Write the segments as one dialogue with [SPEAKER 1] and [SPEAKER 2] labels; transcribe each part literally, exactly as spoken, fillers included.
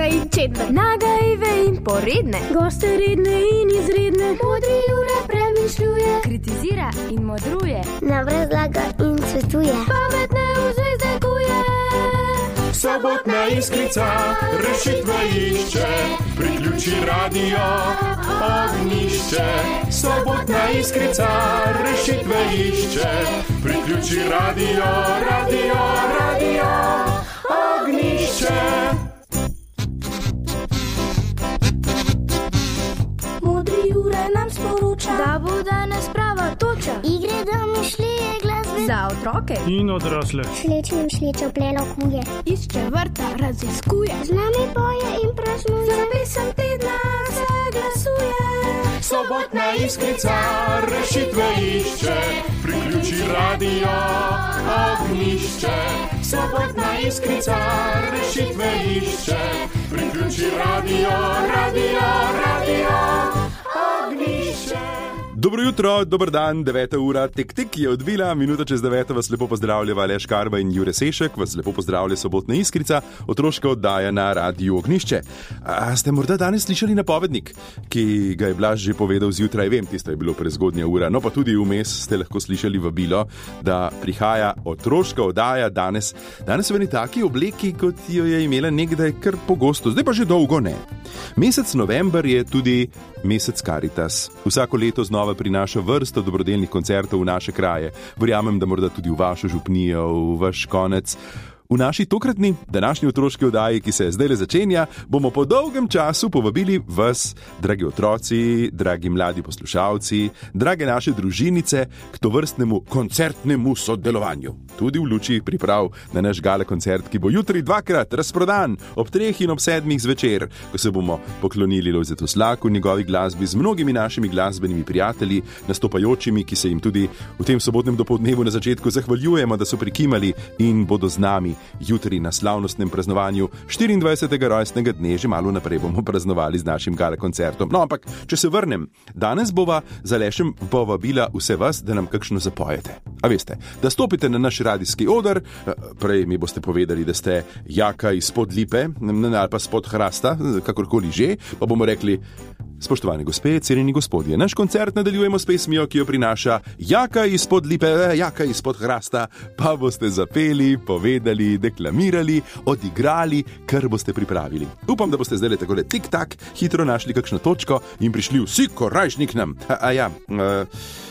[SPEAKER 1] Jurda in Četver,
[SPEAKER 2] nagajve in poredne,
[SPEAKER 1] goste redne in izredne,
[SPEAKER 3] modri Jure premišljuje,
[SPEAKER 2] kritizira in modruje,
[SPEAKER 3] nam razlaga in svetuje,
[SPEAKER 1] pametne vzvezdekuje.
[SPEAKER 4] Sobotna Iskrica rešitve išče, priključi radio Ognjišče. Sobotna Iskrica rešitve išče, priključi radio, radio, radio Ognjišče.
[SPEAKER 1] Modri Jure nam sporoča,
[SPEAKER 2] da bo danes prava toča,
[SPEAKER 3] igre domišljije glasbe
[SPEAKER 2] za otroke
[SPEAKER 5] in odrasle.
[SPEAKER 3] Šlečnim šlečo plelo kuje,
[SPEAKER 1] išče vrta, raziskuje,
[SPEAKER 3] z nami poje in praznuje,
[SPEAKER 1] za pesem tedna se glasuje.
[SPEAKER 4] Sobotna Iskrica rešitve išče, priključi radio Ognjišče. Sobotna Iskrica rešitve išče, priključi radio, radio, radio Ognjišče.
[SPEAKER 6] Dobro jutro, dober dan, deveta ura, tik tik je odvila, minuta čez deveto vas lepo pozdravljava Aleš Karba in Jure Sešek, vas lepo pozdravlja Sobotna Iskrica, otroška oddaja na Radiu Ognjišče. A ste morda danes slišali napovednik, ki ga je Blaž že povedal zjutraj, vem, tisto je bilo prezgodnja ura, no pa tudi vmes ste lahko slišali vabilo, da prihaja otroška oddaja danes, danes v eni taki obleki, kot jo je imela nekdaj kar pogosto, zdaj pa že dolgo ne. Mesec november je tudi mesec Karitas. Vsako leto znova prinaša vrsto dobrodelnih koncertov v naše kraje. Verjamem, da morda tudi v vašo župnijo, v vaš konec. V naši tokratni, današnji otroški oddaji, ki se zdaj le začenja, bomo po dolgem času povabili vas, dragi otroci, dragi mladi poslušalci, drage naše družinice, k tovrstnemu koncertnemu sodelovanju. Tudi v luči priprav na naš gala koncert, ki bo jutri dvakrat razprodan, ob treh in ob sedmih zvečer, ko se bomo poklonili Lojzetu Slaku in njegovi glasbi z mnogimi našimi glasbenimi prijatelji, nastopajočimi, ki se jim tudi v tem sobotnem dopoldnevu na začetku zahvaljujemo, da so prikimali in bodo z nami. Jutri na slavnostnem praznovanju štiriindvajsetega rojstnega dne, že malo naprej bomo praznovali z našim gala koncertom. No, ampak, če se vrnem, danes bova z Alešem povabila vse vas, da nam kakšno zapojete. A veste, da stopite na naš radijski oder, prej mi boste povedali, da ste Jaka izpod lipe, ali pa spod hrasta, kakorkoli že, pa bomo rekli: spoštovane gospe, cenjeni gospodje, naš koncert nadaljujemo s pesmijo, ki jo prinaša Jaka izpod lipe, Jaka izpod hrasta, pa boste zapeli, povedali, deklamirali, odigrali, kar boste pripravili. Upam, da boste zdaj le takole tik-tak hitro našli kakšno točko in prišli vsi korajšnik nam. A, a ja, uh,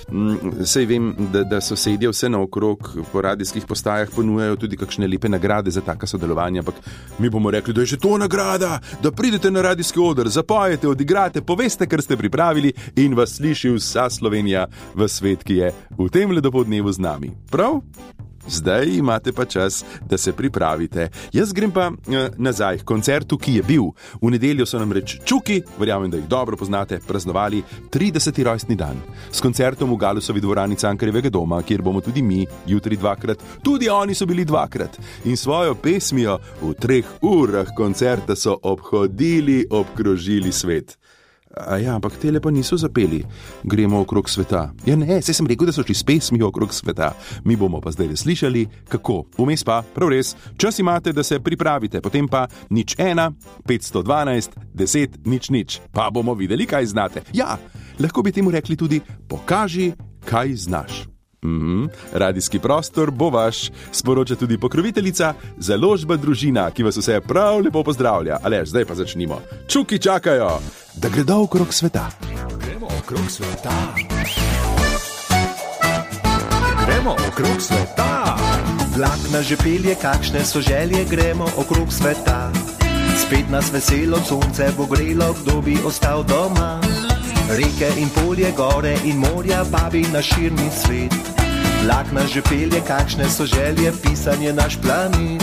[SPEAKER 6] sej vem, da, da sosedje vse naokrog po radijskih postajah ponujajo tudi kakšne lepe nagrade za taka sodelovanja, ampak mi bomo rekli, da je že to nagrada, da pridete na radijski oder, zapojete, odigrate, poveste, kar ste pripravili in vas sliši vsa Slovenija v svet, ki je v tem ledopoldnevu z nami. Prav? Zdaj imate pa čas, da se pripravite. Jaz grem pa eh, nazaj k koncertu, ki je bil. V nedeljo so nam reč Čuki, verjamem, da jih dobro poznate, praznovali trideseti rojstni dan. S koncertom v Galusovi dvorani Cankarjevega doma, kjer bomo tudi mi jutri dvakrat, tudi oni so bili dvakrat. In svojo pesmijo v treh urah koncerta so obhodili, obkrožili svet. A ja, ampak tele pa niso zapeli. Gremo okrog sveta. Ja ne, saj sem rekel, da so šli s pesmijo okrog sveta. Mi bomo pa zdaj slišali, kako. Vmes pa, prav res, čas imate, da se pripravite. Potem pa nič ena, petsto dvanajst, deset, nič nič. Pa bomo videli, kaj znate. Ja, lahko bi temu rekli tudi pokaži, kaj znaš. Mm-hmm. Radijski prostor bo vaš, sporoča tudi pokroviteljica Založba Družina, ki vas vse prav lepo pozdravlja. Aleš, zdaj pa začnimo. Čuki čakajo, da gredo okrog sveta.
[SPEAKER 7] Gremo okrog sveta. Gremo okrog sveta. Vlak nas že pelje, kakšne so želje, gremo okrog sveta. Spet nas veselo sonce bo grelo, kdo bi ostal doma. Reke in polje, gore in morja, babi na širni svet. Vlak nas že pelje, kakšne so želje, pisan je naš planet.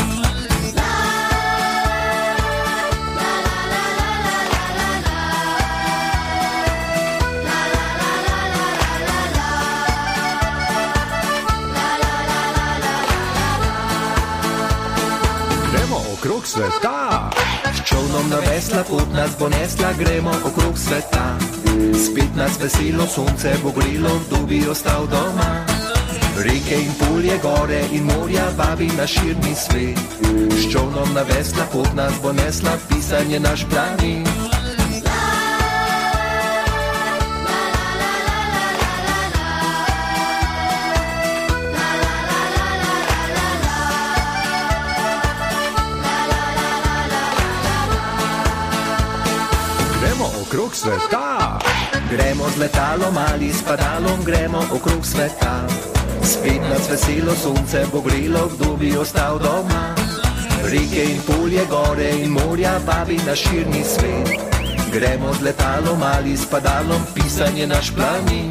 [SPEAKER 7] Gremo okrog sveta. S čolnom na vesla, pot nas bo nesla, gremo okrog sveta. Spet nas veselo sonce bo grelo, kdo bi ostal doma. Reke in polje, gore in morja vabi na širni svet. S čolnom na vesla pot nas bo nesla, pisanje naš brani.
[SPEAKER 6] Gremo okrog sveta.
[SPEAKER 7] Gremo z letalom ali s padalom, gremo okrog sveta. Spet nas veselo sonce bo grelo, kdo bi ostal doma. Reke in polje, gore in morja vabi na širni svet. Gremo z letalom ali s padalom, pisanje naš planin.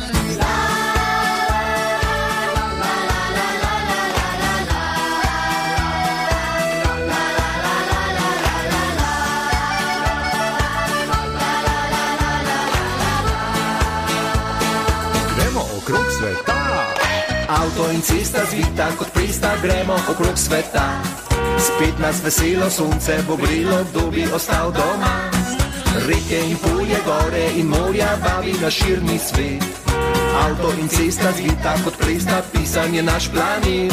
[SPEAKER 6] Okrog sveta.
[SPEAKER 7] Avto in cesta zvita kot presta, gremo okrog sveta. Spet nas veselo sonce bo grelo, kdo bi ostal doma. Reke in polje, gore in morja vabi na širni svet. Avto in cesta zvita kot presta, pisanje naš planin.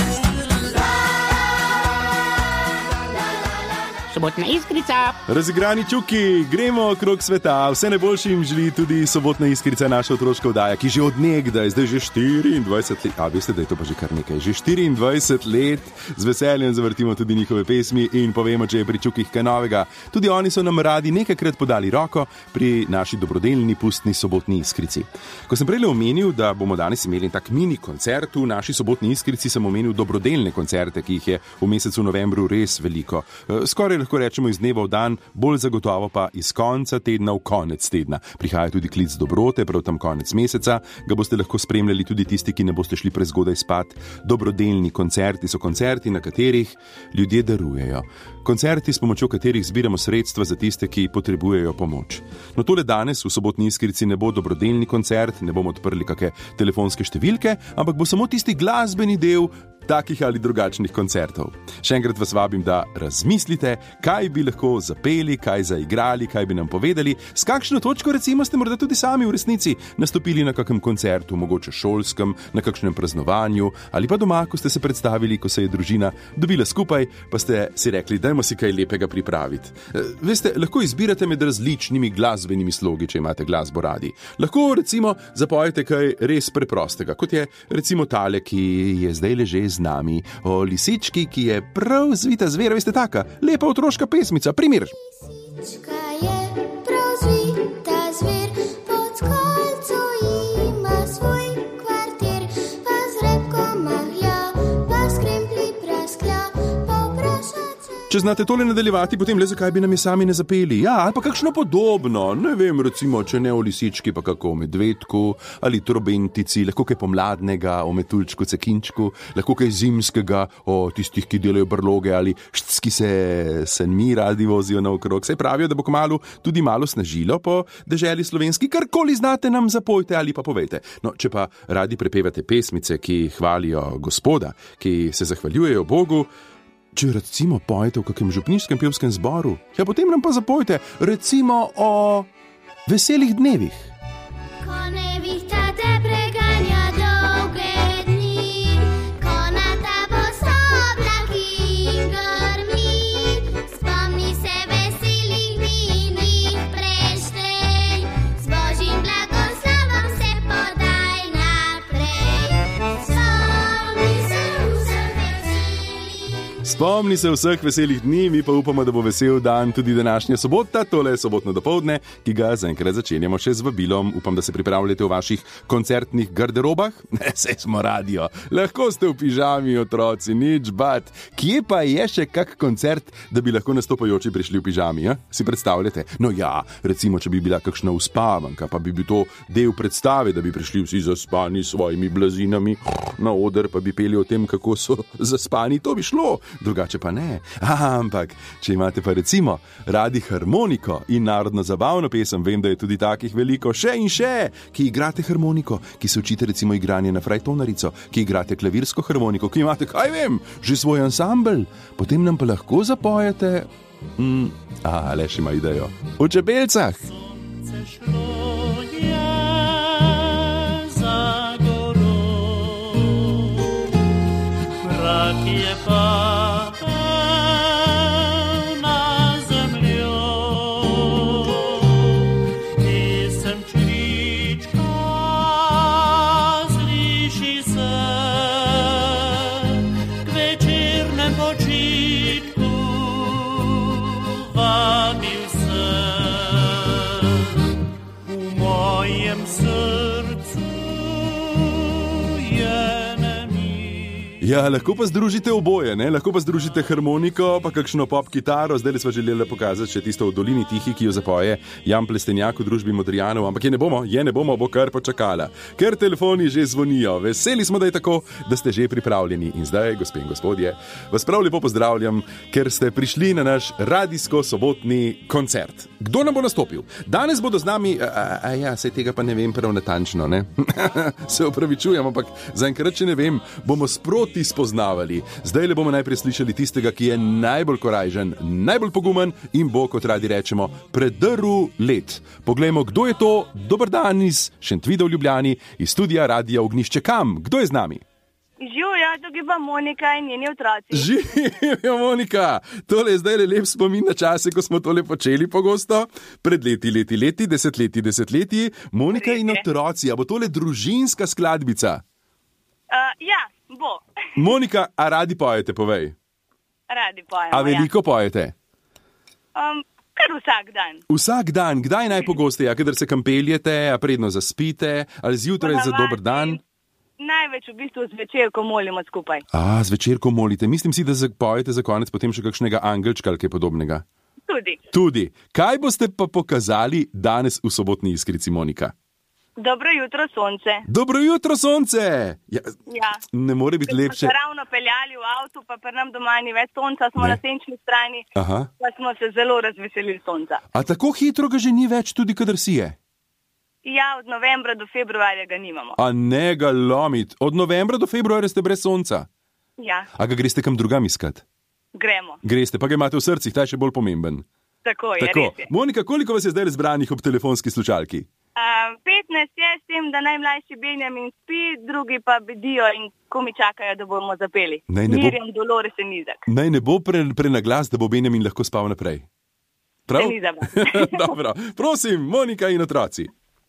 [SPEAKER 5] Sobotna Iskrica.
[SPEAKER 6] Razigrani čuki, gremo okrog sveta. Vse najboljše jim želi tudi Sobotna Iskrica, naša otroška oddaja, ki že od nekdaj, zdaj že štiriindvajset let, a veste, da je to pa že kar nekaj, že štiriindvajset let z veseljem zavrtimo tudi njihove pesmi in povemo, če je pri čukih kaj novega. Tudi oni so nam radi nekajkrat podali roko pri naši dobrodelni pustni Sobotni Iskrici. Ko sem prej omenil, da bomo danes imeli tak mini koncert v naši Sobotni Iskrici, sem omenil dobrodelne koncerte, ki jih je v mesecu novembru res veliko. Skoraj lahko rečemo iz dneva v dan, bolj zagotovo pa iz konca tedna v konec tedna. Prihaja tudi klic dobrote, prav tam konec meseca, ga boste lahko spremljali tudi tisti, ki ne boste šli prezgodaj spat. Dobrodelni koncerti so koncerti, na katerih ljudje darujejo. Koncerti, s pomočjo katerih zbiramo sredstva za tiste, ki potrebujejo pomoč. No, tole danes v Sobotni Iskrici ne bo dobrodelni koncert, ne bomo odprli kakšne telefonske številke, ampak bo samo tisti glasbeni del takih ali drugačnih koncertov. Še enkrat vas vabim, da razmislite, kaj bi lahko zapeli, kaj zaigrali, kaj bi nam povedali, s kakšno točko recimo ste morda tudi sami v resnici nastopili na kakem koncertu, mogoče šolskem, na kakšnem praznovanju ali pa doma, ko ste se predstavili, ko se je družina dobila skupaj, pa ste si rekli, dajmo si kaj lepega pripraviti. Veste, lahko izbirate med različnimi glasbenimi slogi, če imate glasbo radi. Lahko recimo zapojete kaj res preprostega, kot je recimo tale, ki je zdaj leže z nami, o lisički, ki je prav zvita zvera, veste, taka lepa otroška pesmica, primer.
[SPEAKER 3] Lisička je prav zvita zver, pod skalco ima svoj kvartir, pa z repkom mahlja, pa s kremplji prasklja, poprašat se.
[SPEAKER 6] Če znate tole nadaljevati, potem le zakaj bi nam je sami ne zapeli? Ja, ali pa kakšno podobno, ne vem, recimo, če ne o lisički, pa kako o medvedku ali trobentici, lahko kaj pomladnega, o metuljčku, cekinčku, lahko kaj zimskega, o tistih, ki delajo brloge ali šts, ki se senmi radi vozijo naokrog. Saj pravijo, da bo kmalu tudi malo snežilo po deželi slovenski, karkoli znate nam zapojte ali pa povejte. No, če pa radi prepevate pesmice, ki hvalijo Gospoda, ki se zahvaljujejo Bogu, če recimo pojete v kakem župniškem pevskem zboru, ja, potem nam pa zapojte recimo o veselih dnevih.
[SPEAKER 3] Ko nevihta te preganja dolge dni, ko na tabo sob lahki grmi, spomni se veselih dni, njih preštej, s Božjim blagoslovom se podaj naprej. Spomni se vseh veselih.
[SPEAKER 6] Spomni se vseh veselih dni, mi pa upamo, da bo vesel dan tudi današnja sobota, tole je sobotno dopoldne, ki ga zaenkrat začenjamo še z vabilom. Upam, da se pripravljate v vaših koncertnih garderobah. Ne, saj smo radio. Lahko ste v pižami, otroci, nič bat. Kje pa je še kak koncert, da bi lahko nastopajoči prišli v pižami, ja? Si predstavljate? No ja, recimo, če bi bila kakšna uspavanka, pa bi bil to del predstave, da bi prišli vsi zaspani s svojimi blazinami na oder, pa bi peli o tem, kako so zaspani, to bi šlo. Drugače pa ne. Aha, ampak, če imate pa recimo radi harmoniko in narodno zabavno pesem, vem, da je tudi takih veliko, še in še, ki igrate harmoniko, ki se učite recimo igranje na frajtonarico, ki igrate klavirsko harmoniko, ki imate, kaj vem, že svoj ansambel, potem nam pa lahko zapojete, mm, a, le še ima idejo, v Čebelcah.
[SPEAKER 4] Sonce šlo je za gorou.
[SPEAKER 5] zrak je polna zemljo i sem črička sliši se k večernem počitku vabil se v mojem srcu.
[SPEAKER 6] Ja, lahko pa združite oboje, ne? Lahko pa združite harmoniko, pa kakšno pop kitaro. Zdaj smo želeli pokazati še tisto v Dolini tihi, ki jo zapoje Jan Plestenjak v družbi Modrijanov, ampak je ne bomo, je ne bomo, bo kar počakala. Ker telefoni že zvonijo. Veseli smo, da je tako, da ste že pripravljeni. In zdaj, gospe in gospodje, vas prav lepo pozdravljam, ker ste prišli na naš radijsko-sobotni koncert. Kdo nam bo nastopil? Danes bodo z nami, a, a ja, sej tega pa ne vem prav natančno, ne? Se opravičujem, ampak zaenkrat, če ne vem, bomo sproti spoznavali. Zdaj le bomo najprej slišali tistega, ki je najbolj korajžen, najbolj pogumen in bo, kot radi rečemo, predrl led. Poglejmo, kdo je to. Dober dan iz Šentvida v Ljubljani, iz studia Radia Ognjišče. Kam? Kdo je z nami?
[SPEAKER 8] Živja, tukaj pa Monika in njeni otroci.
[SPEAKER 6] Živja, Monika! Tole je zdaj le lep spomin na čase, ko smo tole počeli pogosto. Pred leti, leti, leti, desetletji, desetletji. Monika in otroci, a bo tole družinska skladbica?
[SPEAKER 8] Uh, ja, bo.
[SPEAKER 6] Monika, a radi pojete, povej?
[SPEAKER 8] Radi pojemo,
[SPEAKER 6] A veliko
[SPEAKER 8] ja.
[SPEAKER 6] pojete?
[SPEAKER 8] Um, kar vsak dan.
[SPEAKER 6] Vsak dan, kdaj najpogosteje? A kadar se kam peljete, a predno zaspite, ali zjutraj za dober dan?
[SPEAKER 8] Največ v bistvu zvečer, ko molimo skupaj.
[SPEAKER 6] A, zvečer, ko molite. Mislim si, da pojete za konec potem še kakšnega angelčka ali kaj podobnega.
[SPEAKER 8] Tudi.
[SPEAKER 6] Tudi. Kaj boste pa pokazali danes v Sobotni iskrici, Monika?
[SPEAKER 8] Dobro jutro, sonce.
[SPEAKER 6] Dobro jutro, sonce! Ja,
[SPEAKER 8] Ja.
[SPEAKER 6] ne more biti lepše.
[SPEAKER 8] Smo se ravno peljali v avtu, pa pri nam doma ni več sonca, smo
[SPEAKER 6] Ne.
[SPEAKER 8] na senčni strani,
[SPEAKER 6] Aha.
[SPEAKER 8] pa smo se zelo razveselili sonca.
[SPEAKER 6] A tako hitro ga že ni več, tudi kadar si je?
[SPEAKER 8] Ja, od novembra do februarja ga nimamo.
[SPEAKER 6] A ne ga lomit. Od novembra do februarja ste brez sonca.
[SPEAKER 8] Ja,
[SPEAKER 6] A ga greste kam drugam iskat?
[SPEAKER 8] gremo.
[SPEAKER 6] Greste, pa ga imate v srcih, ta je še bolj pomemben.
[SPEAKER 8] Tako je,
[SPEAKER 6] Tako.
[SPEAKER 8] res je.
[SPEAKER 6] Monika, koliko vas je zdaj zbranih ob telefonski slučalki?
[SPEAKER 8] Uh, petnajst je s tem, da najmlajši Benjamin spi, drugi pa bedijo in komi čakajo, da bomo zapeli.
[SPEAKER 6] Naj ne bo-
[SPEAKER 8] Mirjam, Dolores in Izak.
[SPEAKER 6] Naj ne bo pre, prenaglas, da bo Benjamin lahko spal naprej. Prav?
[SPEAKER 8] Se ni za vas.
[SPEAKER 6] Dobro, prosim, Monika in otroci.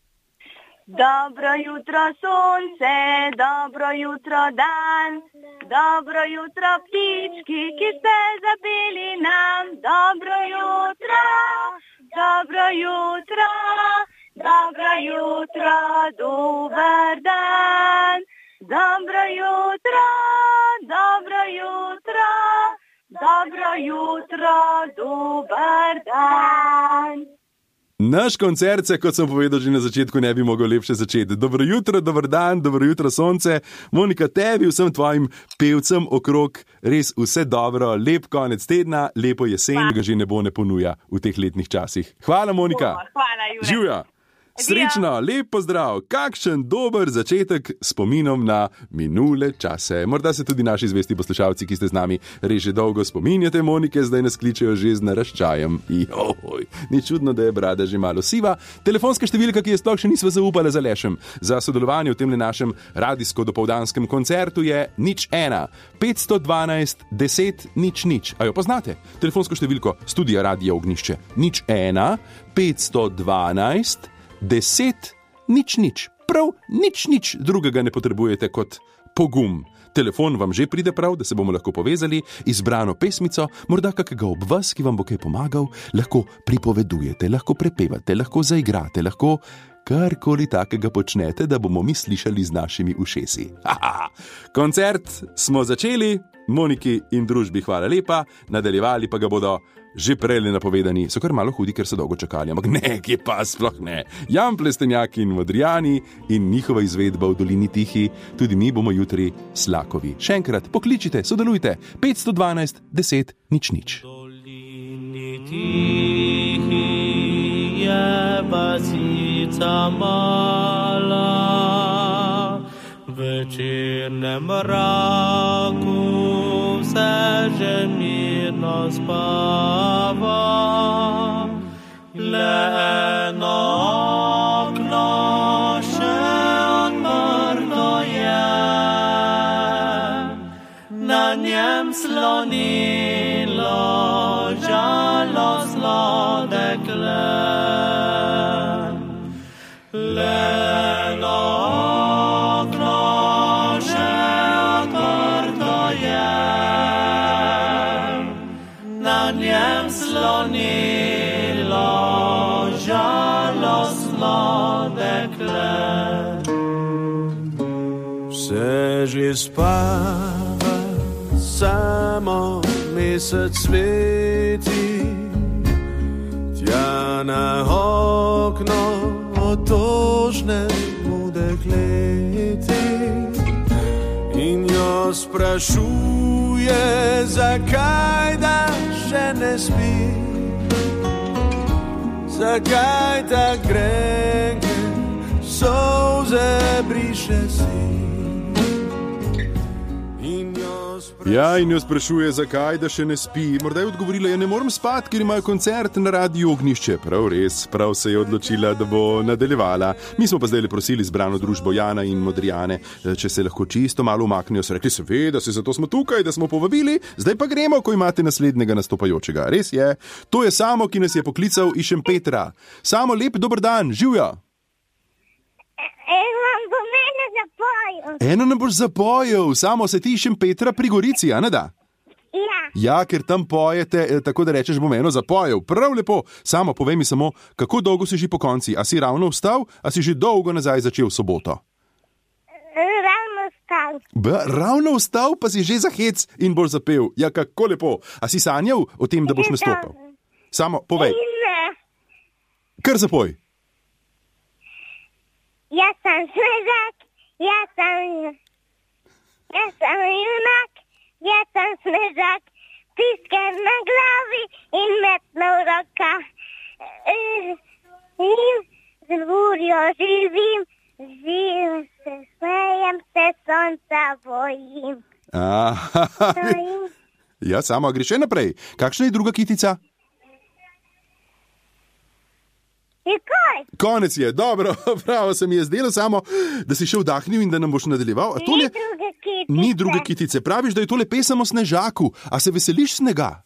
[SPEAKER 8] Dobro jutro, sonce, dobro jutro, dan, dobro jutro, ptički, ki ste zapeli nam. Dobro jutro, dobro jutro, dobro jutro, dober dan. Dobro jutro, dobro jutro, dobro jutro, dober dan.
[SPEAKER 6] Naš koncert se, kot sem povedal že na začetku, ne bi mogel lepše začeti. Dobro jutro, dober dan, dobro jutro, sonce. Monika, tebi, vsem tvojim pevcem okrog, res vse dobro, lep konec tedna, lepo jesen, ki ga že ne bo ne ponuja v teh letnih časih. Hvala, Monika.
[SPEAKER 8] Hvala, Jure.
[SPEAKER 6] Živja. Srečno, lep pozdrav, kakšen dober začetek spominom na minule čase. Morda se tudi naši zvesti poslušalci, ki ste z nami res že dolgo spominjate Monike, zdaj nas kličejo že z naraščajem. Joj, ni čudno, da je brada že malo siva. Telefonska številka, ki je sploh še nisva zaupala za lešem. Za sodelovanje v tem našem radijsko-dopoldanskem koncertu je nič ena, petsto dvanajst, deset, nič nič. A jo poznate? Telefonsko številko studia Radia Ognjišče. nič ena, petsto dvanajst, deset, nič nič. Prav nič nič drugega ne potrebujete kot pogum. Telefon vam že pride prav, da se bomo lahko povezali, izbrano pesmico, morda kakega ob vas, ki vam bo kaj pomagal, lahko pripovedujete, lahko prepevate, lahko zaigrate, lahko karkoli takega počnete, da bomo mi slišali z našimi ušesi. Haha. Koncert smo začeli, Moniki in družbi hvala lepa, nadaljevali pa ga bodo že prej napovedani, so kar malo hudi, ker so dolgo čakali, ampak ne, ki pa sploh ne. Jan Plestenjak in Modrijani in njihova izvedba v Dolini tihi, tudi mi bomo jutri slakovi. Še enkrat, pokličite, sodelujte, petsto dvanajst, deset, nič nič.
[SPEAKER 5] Dolini tihi je vasica mala, v večernem mraku vse že mirno spava. Le eno okno še odprto je, na njem slonilo žalostno dekle. Leno okno še odprto je, na njem slonilo žalostno dekle.
[SPEAKER 9] Vse že spava, samo mesec sveti, tja na okno otožne mu dekleti in jo sprašuje, zakaj da še ne spi, zakaj ta grenke solze briše si.
[SPEAKER 6] Ja, in jo sprašuje, zakaj da še ne spi. Morda je odgovorila, ja ne morem spati, ker imajo koncert na Radiu Ognjišče. Prav res, prav se je odločila, da bo nadaljevala. Mi smo pa zdaj le prosili zbrano družbo Jana in Modrijane, če se lahko čisto malo umaknijo. So rekli, seveda, se zato smo tukaj, da smo povabili, zdaj pa gremo, ko imate naslednjega nastopajočega. Res je, to je Samo, ki nas je poklical iz Šempetra. Samo, lep dober dan, živja. Eno nam boš zapojil, Samo, se ti iz Šempetra pri Gorici, a ne da?
[SPEAKER 3] Ja.
[SPEAKER 6] Ja, ker tam pojete, tako da rečeš, bom eno zapojil. Prav lepo. Samo, povej mi samo, kako dolgo si že po konci? A si ravno vstal, a si že dolgo nazaj začel v soboto?
[SPEAKER 3] Ravno vstal.
[SPEAKER 6] Ba, ravno vstal, pa si že za hec in boš zapel. Ja, kako lepo. A si sanjal o tem, da boš nastopal? Samo, povej. Kar zapoj.
[SPEAKER 3] Jaz sem snežak, jaz sem, jaz sem junak, jaz sem snežak, pisker na glavi in metlo v rokah. In z burjo živim, živim se, smejem se, sonca bojim.
[SPEAKER 6] Aha, ja, Samo, greš še naprej. Kakšna je druga kitica?
[SPEAKER 3] Je kaj?
[SPEAKER 6] Konec je, dobro, pravo se mi je zdelo, Samo, da si še vdahnil in da nam boš nadaljeval.
[SPEAKER 3] Ni
[SPEAKER 6] tole...
[SPEAKER 3] druge kitice.
[SPEAKER 6] Ni druge kitice. Praviš, da je tole pesem o snežaku. A se veseliš snega?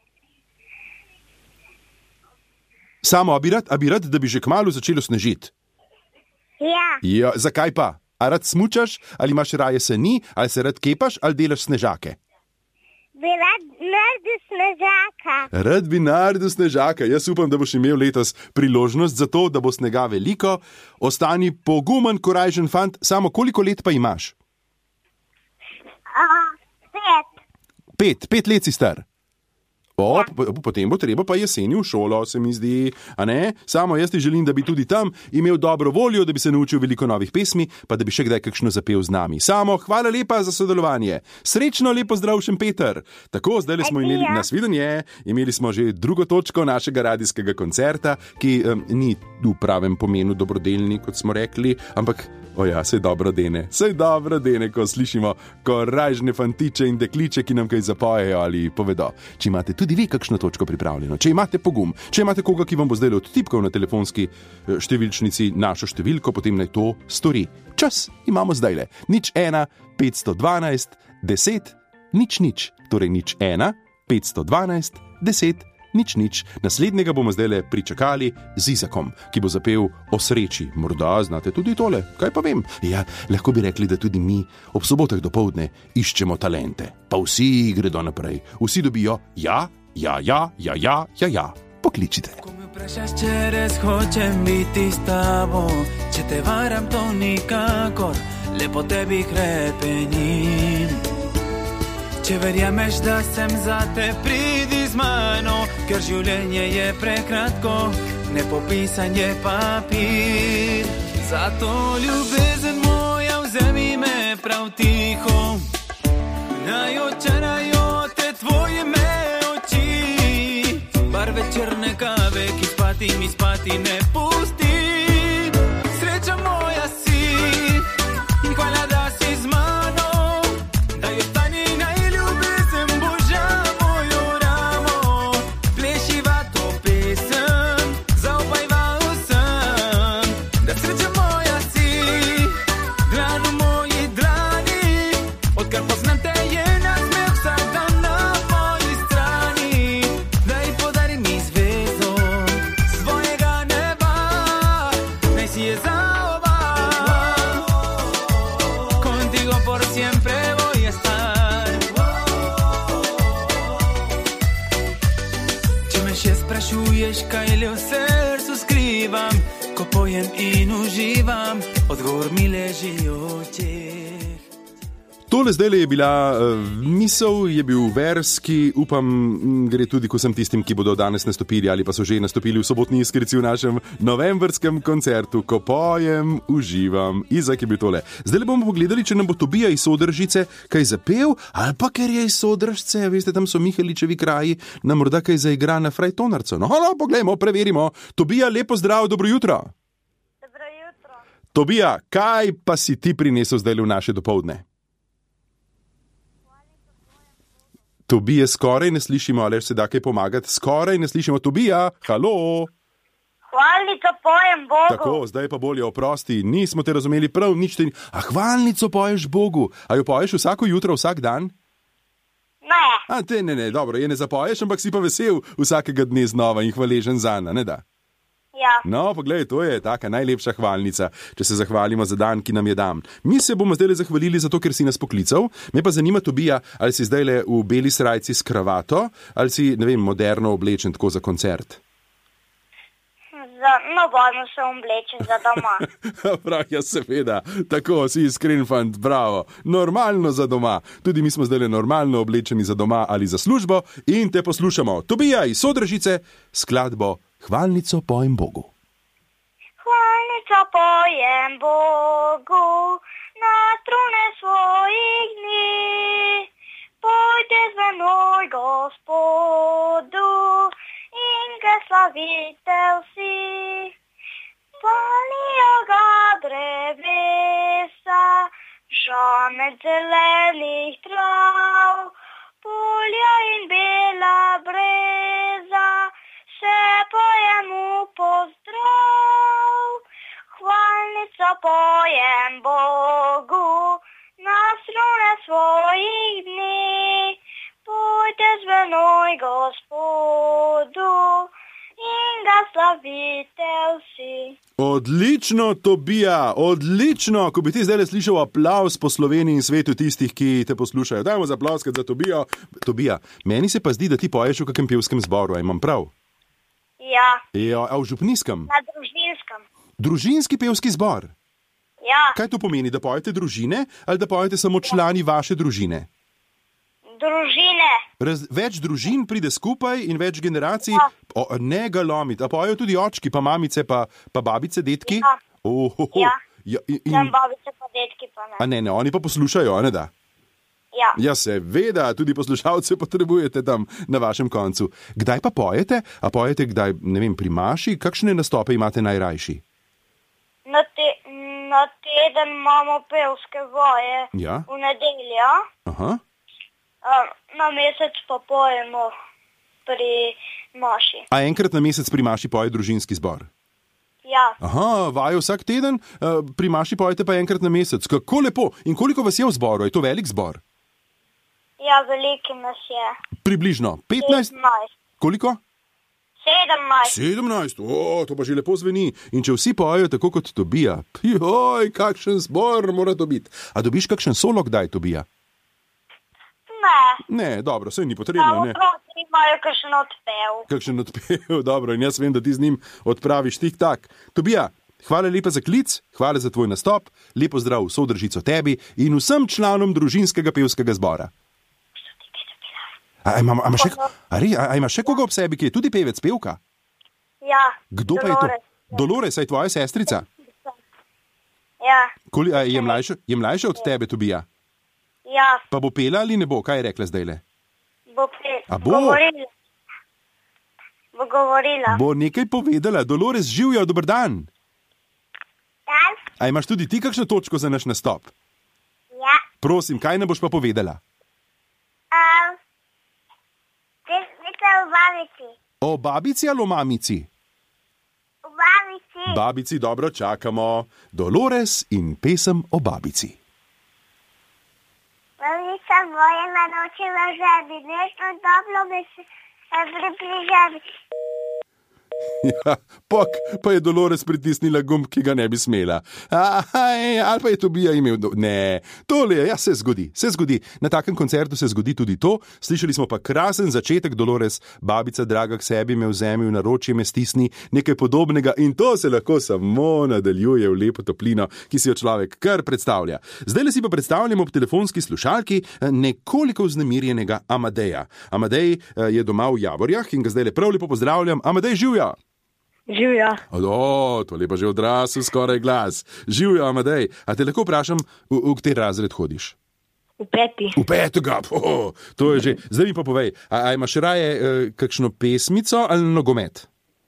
[SPEAKER 6] Samo, a bi rad, a bi rad, da bi že kmalu začelo snežiti?
[SPEAKER 3] Ja.
[SPEAKER 6] Ja, zakaj pa? A rad smučaš, ali imaš raje seni, ali se rad kepaš, ali delaš snežake?
[SPEAKER 3] Bi rad naredil snežaka.
[SPEAKER 6] Rad bi naredil snežaka. Jaz upam, da boš imel letos priložnost za to, da bo snega veliko. Ostani pogumen, korajžen fant. Samo, koliko let pa imaš?
[SPEAKER 3] Uh, pet.
[SPEAKER 6] Pet, pet let si star. O, ja. Potem bo treba pa jeseni v šolo, se mi zdi, a ne? Samo jaz ti želim, da bi tudi tam imel dobro voljo, da bi se naučil veliko novih pesmi, pa da bi še kdaj kakšno zapel z nami. Samo, hvala lepa za sodelovanje. Srečno, lepo zdrav Šempeter. Tako, zdaj smo imeli nasvidenje, imeli smo že drugo točko našega radijskega koncerta, ki um, ni v pravem pomenu dobrodelni, kot smo rekli, ampak o ja, sej dobro dene, sej dobro dene, ko slišimo korajžne fantiče in dekliče, ki nam kaj zapojejo ali povedo. Če imate tudi vi kakšno točko pripravljeno, če imate pogum, če imate koga, ki vam bo zdaj odtipkal na telefonski številčnici našo številko, potem naj to stori. Čas imamo zdajle. Nič ena, petsto dvanajst, deset, nič nič. Torej nič ena, petsto dvanajst, deset, nič nič. Naslednjega bomo zdajle pričakali z Izakom, ki bo zapel o sreči. Morda znate tudi tole, kaj pa vem. Ja, lahko bi rekli, da tudi mi ob sobotah dopoldne iščemo talente. Pa vsi gredo naprej. Vsi dobijo ja, ja, ja, ja, ja, ja, ja. Pokličite.
[SPEAKER 10] Ko me vprašaš, če res hočem biti s tabo, če te varam, to nikakor, lepo tebi hrepenim. Če verjameš, da sem za te, pridi z mano, ker življenje je prekratko, nepopisan je papir. Zato ljubezen moja, vzemi me prav tiho, naj očarajo te tvoje me oči. Barve črne kave, ki spati mi spati ne pusti. Sreča moja si, hvala da si z mano, da je stani poznam te je na zme. čuješ, kaj le v srcu skrivam, ko pojem in uživam, odgovor mi leži v očeh.
[SPEAKER 6] Tole zdaj je bila uh, misel, je bil vers, ki upam gre tudi k vsem tistim, ki bodo danes nastopili ali pa so že nastopili v Sobotni Iskrici v našem novembrskem koncertu, ko pojem, uživam. Izak je bil tole. Zdaj bomo pogledali, če nam bo Tobija iz Sodržice kaj zapel, ali pa ker je iz Sodržce, veste, tam so Miheličevi kraji, nam morda kaj zaigra na frajtonarco. No, no, poglejmo, preverimo. Tobija, lepo zdrav, dobro jutro.
[SPEAKER 8] Dobro jutro.
[SPEAKER 6] Tobija, kaj pa si ti prinesel zdaj v naše dopoldne? Tobije skoraj ne slišimo, ali se da kaj pomagati. Skoraj ne slišimo. Tobija, halo.
[SPEAKER 8] Hvalnico pojem Bogu.
[SPEAKER 6] Tako, zdaj pa bolje, oprosti, nismo te razumeli prav, nič te ni. A hvalnico poješ Bogu? A jo poješ vsako jutro, vsak dan?
[SPEAKER 8] Ne.
[SPEAKER 6] A te ne, ne, dobro, je ne zapoješ, ampak si pa vesel vsakega dne znova in hvaležen zanj, ne da?
[SPEAKER 8] Ja.
[SPEAKER 6] No, poglej, to je taka najlepša hvalnica, če se zahvalimo za dan, ki nam je dan. Mi se bomo zdaj le zahvalili zato, ker si nas poklical. Me pa zanima, Tobija, ali si zdaj le v beli srajci s kravato, ali si, ne vem, moderno oblečen tako za koncert.
[SPEAKER 8] Za nobeno se oblečem za doma.
[SPEAKER 6] Prav, ja, seveda, tako si iskren fant, bravo. Normalno za doma. Tudi mi smo zdaj le normalno oblečeni za doma ali za službo in te poslušamo. Tobija iz Sodržice, skladbo Hvalnico pojem Bogu.
[SPEAKER 8] Hvalnico pojem Bogu na strune svojih dni. Pojte z menoj Gospodu in ga slavite vsi. Hvalijo ga drevesa, žamet zelenih trav, polja in bela breza, se pojem v pozdrav. Hvalnico pojem Bogu na strune svojih dni. Pojte z menoj Gospodu in ga slavite vsi.
[SPEAKER 6] Odlično, Tobija, odlično. Ko bi ti zdaj le slišal aplavz po Sloveniji in svetu tistih, ki te poslušajo. Dajmo zaploskati za Tobijo. Tobija, meni se pa zdi, da ti poješ v kakem pevskem zboru, a imam prav?
[SPEAKER 8] Ja.
[SPEAKER 6] Ja, a v župnijskem?
[SPEAKER 8] Na družinskem.
[SPEAKER 6] Družinski pevski zbor?
[SPEAKER 8] Ja.
[SPEAKER 6] Kaj to pomeni, da pojete družine ali da pojete samo člani vaše družine?
[SPEAKER 8] Družine.
[SPEAKER 6] Raz, več družin pride skupaj in več generacij,
[SPEAKER 8] Ja.
[SPEAKER 6] o, ne ga lomiti. A pojejo tudi očki, pa mamice, pa, pa babice, detki?
[SPEAKER 8] Ja.
[SPEAKER 6] Oh, oh, oh.
[SPEAKER 8] Ja.
[SPEAKER 6] Ja, in,
[SPEAKER 8] Sem
[SPEAKER 6] in,
[SPEAKER 8] babice pa detki pa ne.
[SPEAKER 6] a ne, ne, oni pa poslušajo, a ne da?
[SPEAKER 8] Ja.
[SPEAKER 6] Ja, seveda, tudi poslušalce potrebujete tam na vašem koncu. Kdaj pa pojete? A pojete kdaj, ne vem, pri maši? Kakšne nastope imate najrajši?
[SPEAKER 8] Na, te, na teden imamo pevske voje.
[SPEAKER 6] Ja.
[SPEAKER 8] V nedeljo.
[SPEAKER 6] Aha.
[SPEAKER 8] A, na mesec pa pojemo pri maši.
[SPEAKER 6] A enkrat na mesec pri maši poje družinski zbor?
[SPEAKER 8] Ja.
[SPEAKER 6] Aha, vajo vsak teden, pri maši pojete pa enkrat na mesec. Kako lepo! In koliko vas je v zboru? Je to velik zbor?
[SPEAKER 8] Ja, veliki nas je.
[SPEAKER 6] Približno petnajst?
[SPEAKER 8] sedemnajst.
[SPEAKER 6] Koliko?
[SPEAKER 8] sedemnajst.
[SPEAKER 6] sedemnajst, o, to pa že lepo zveni. In če vsi pojejo tako kot Tobija, joj, kakšen zbor mora to biti. A dobiš kakšen solo kdaj, Tobija?
[SPEAKER 8] Ne.
[SPEAKER 6] Ne, dobro, saj ni potrebno,
[SPEAKER 8] Samo
[SPEAKER 6] ne.
[SPEAKER 8] otroci imajo kakšen odpev.
[SPEAKER 6] Kakšen odpev, dobro, in jaz vem, da ti z njim odpraviš tik tak. Tobija, hvala lepa za klic, hvala za tvoj nastop, lepo zdrav v Sodržico tebi in vsem članom družinskega pevskega zbora. A, a, ima, a, ima še, a, re, a, a ima še koga ob sebi, ki je tudi pevec, pevka?
[SPEAKER 8] Ja.
[SPEAKER 6] Kdo pa je to? Dolores, je tvoja sestrica?
[SPEAKER 8] Ja.
[SPEAKER 6] Koli, a, je, mlajša, je mlajša od tebe, Tobija?
[SPEAKER 8] Ja.
[SPEAKER 6] Pa bo pela ali ne bo? Kaj je rekla zdajle?
[SPEAKER 8] Bo pe...
[SPEAKER 6] A bo?
[SPEAKER 8] Govorila. Bo govorila.
[SPEAKER 6] Bo nekaj povedala. Dolores, živjo, dober dan.
[SPEAKER 8] Dan.
[SPEAKER 6] A imaš tudi ti kakšno točko za naš nastop?
[SPEAKER 8] Ja.
[SPEAKER 6] Prosim, kaj nam boš pa povedala?
[SPEAKER 8] Um, Pesmica o babici.
[SPEAKER 6] O babici ali o mamici?
[SPEAKER 8] O babici.
[SPEAKER 6] Babici, dobro, čakamo. Dolores in pesem o babici.
[SPEAKER 8] Babica moja me naučila žebi, nešto dobro bi se približali.
[SPEAKER 6] Ja, pok, pa je Dolores pritisnila gumb, ki ga ne bi smela. Aj, ali pa je Tobija imel... Do... Ne, tole je, ja, se zgodi, se zgodi. Na takem koncertu se zgodi tudi to. Slišali smo pa krasen začetek, Dolores, babica draga k sebi me vzemi, v naročje me stisni, nekaj podobnega in to se lahko samo nadaljuje v lepo toplino, ki si jo človek kar predstavlja. Zdaj le si pa predstavljamo ob telefonski slušalki nekoliko vznemirjenega Amadeja. Amadej je doma v Javorjah in ga zdaj le prav lepo pozdravljam. Amadej, živja!
[SPEAKER 8] Živja.
[SPEAKER 6] O, to lepa že odrasel skoraj glas. Živjo, Amadej. A te lahko vprašam, v, v kateri razred hodiš?
[SPEAKER 8] V peti.
[SPEAKER 6] V petega, oh, to je že. Zdaj mi pa povej, a, a imaš raje eh, kakšno pesmico ali nogomet?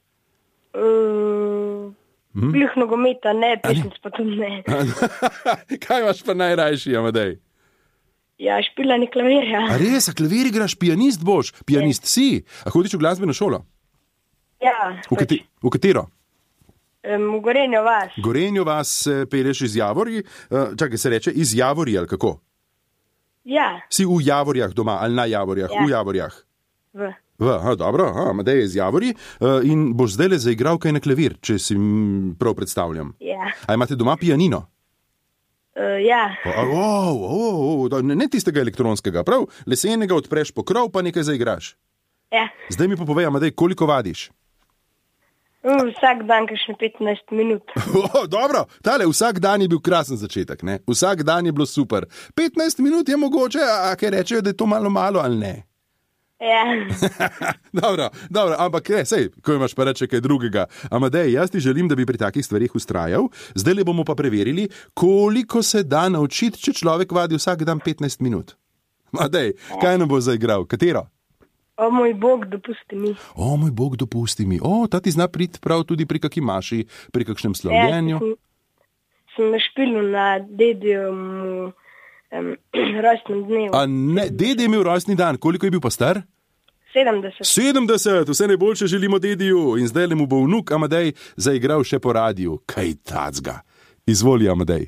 [SPEAKER 8] Uh, hm? Plih nogometa, ne, pesmic pa tudi ne.
[SPEAKER 6] Kaj imaš pa najrajši, Amadej?
[SPEAKER 8] Ja, špilanje klavirja.
[SPEAKER 6] A res, a klavir igraš, pianist boš? Pianist si? A hodiš v glasbeno šolo?
[SPEAKER 8] Ja,
[SPEAKER 6] v, kati, v katero?
[SPEAKER 8] Um, v Gorenjo vas.
[SPEAKER 6] Gorenjo vas eh, peleš iz Javorji, uh, čakaj se reče, iz Javorji ali kako?
[SPEAKER 8] Ja.
[SPEAKER 6] Si v Javorjah doma ali na Javorjah?
[SPEAKER 8] Ja.
[SPEAKER 6] V Javorjah.
[SPEAKER 8] V.
[SPEAKER 6] V, aha, dobro, aha, Amadej je iz Javorji uh, in boš zdaj le zaigral kaj na klavir, če si prav predstavljam.
[SPEAKER 8] Ja.
[SPEAKER 6] A imate doma pianino?
[SPEAKER 8] Uh, ja.
[SPEAKER 6] O, o, o, o, ne, ne tistega elektronskega, prav lesenega odpreš pokrov, pa nekaj zaigraš.
[SPEAKER 8] Ja.
[SPEAKER 6] Zdaj mi pa povej, Amadej, koliko vadiš?
[SPEAKER 8] Uh, vsak dan, kakšne petnajst minut.
[SPEAKER 6] O, dobro, tale, vsak dan je bil krasen začetek, ne? Vsak dan je bilo super. petnajst minut je mogoče, a, a kaj rečejo, da je to malo malo ali ne?
[SPEAKER 8] Ja.
[SPEAKER 6] dobro, dobro, ampak ne, sej, ko imaš pa reče kaj drugega. Amadej, jaz ti želim, da bi pri takih stvarih ustrajal. Zdaj le bomo pa preverili, koliko se da naučiti, če človek vadi vsak dan petnajst minut. Amadej, kaj nam bo zaigral? Katero?
[SPEAKER 8] O moj Bog, dopusti mi.
[SPEAKER 6] O moj Bog, dopusti mi. O, ta ti zna priti prav tudi pri kaki maši, pri kakšnem slavljenju.
[SPEAKER 8] Ja, sem, sem na špilu na dedijemu um, rojstnem dnevu.
[SPEAKER 6] A ne, dede je imel rojstni dan, koliko je bil pa star?
[SPEAKER 8] sedemdeset.
[SPEAKER 6] sedemdeset, vse najboljše želimo dediju in zdaj le mu bo vnuk Amadej zaigral še po radiju. Kaj tacga? Izvoli, Amadej.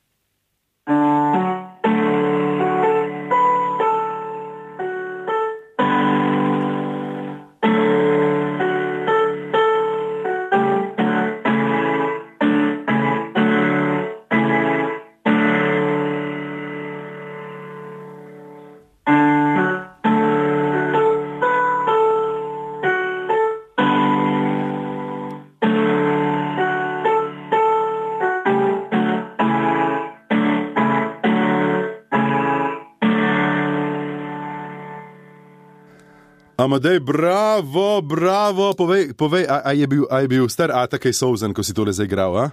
[SPEAKER 6] Amadej, bravo, bravo, povej, povej a, a, je bil, a je bil star ata kaj solzen, ko si tole zaigral, a?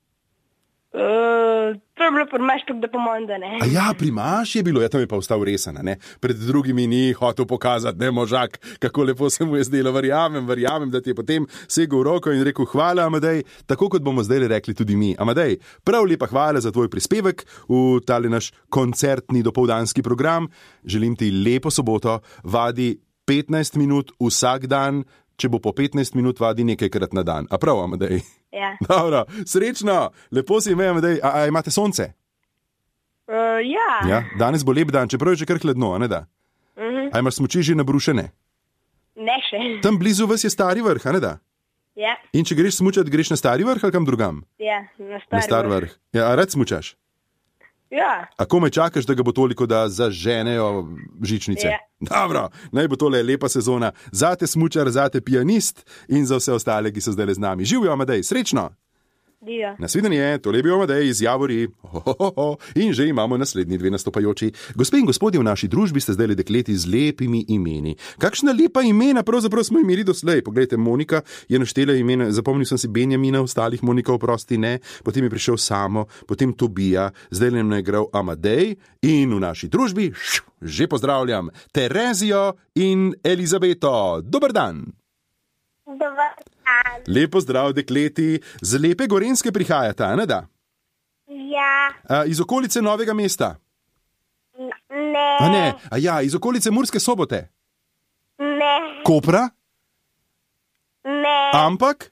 [SPEAKER 8] Uh, to je bilo pri Maš, tako da po mojem, da ne.
[SPEAKER 6] A ja, pri Maš je bilo, ja, tam je pa ostal resen, ne? Pred drugimi ni hotel pokazati, ne, možak, kako lepo se mu je zdelo, verjamem, verjamem, da ti je potem segel v roko in rekel, hvala, Amadej, tako kot bomo zdaj rekli tudi mi. Amadej, prav lepa hvala za tvoj prispevek v tale naš koncertni dopoldanski program. Želim ti lepo soboto, vadi petnajst minut vsak dan, če bo po petnajst minut vadi nekajkrat na dan. A prav, Amadej?
[SPEAKER 8] Ja.
[SPEAKER 6] Dobro, srečno, lepo si ime, Amadej. A, a imate sonce?
[SPEAKER 8] Uh, ja.
[SPEAKER 6] Ja, danes bo lep dan, čeprav je že kar hladno, a ne da?
[SPEAKER 8] Uh-huh.
[SPEAKER 6] A imaš smuči že nabrušene?
[SPEAKER 8] Ne še.
[SPEAKER 6] Tam blizu vas je Stari vrh, a ne da?
[SPEAKER 8] Ja.
[SPEAKER 6] In če greš smučati, greš na Stari vrh ali kam drugam?
[SPEAKER 8] Ja, na Stari
[SPEAKER 6] na Star vrh. vrh. Ja, a rad smučaš?
[SPEAKER 8] Ja.
[SPEAKER 6] A komaj čakaš, da ga bo toliko, da zaženejo žičnice?
[SPEAKER 8] Ja.
[SPEAKER 6] Dobro, naj bo tole lepa sezona. Zate smučar, zate pianist in za vse ostale, ki so zdaj z nami. Živijo, Amadej, srečno!
[SPEAKER 8] Dio.
[SPEAKER 6] Nasvidenje, tole je bil Amadej iz Javorji. In že imamo naslednji dve nastopajoči. Gospe in gospodje, v naši družbi ste zdaj le dekleti z lepimi imeni. Kakšna lepa imena pravzaprav smo imeli doslej? Poglejte, Monika je naštela imena, zapomnil sem si Benjamina, ostalih Monika oprosti ne, potem je prišel Samo, potem Tobija, zdaj le nam je igral Amadej in v naši družbi, že pozdravljam, Terezijo in Elizabeto. Dober dan!
[SPEAKER 3] Dobar dan.
[SPEAKER 6] Lepo zdrav, dekleti. Z lepe Gorenjske prihajate, ne da?
[SPEAKER 3] Ja.
[SPEAKER 6] A, iz okolice Novega mesta?
[SPEAKER 3] Ne.
[SPEAKER 6] A ne, a ja, iz okolice Murske Sobote?
[SPEAKER 3] Ne.
[SPEAKER 6] Kopra?
[SPEAKER 3] Ne.
[SPEAKER 6] Ampak?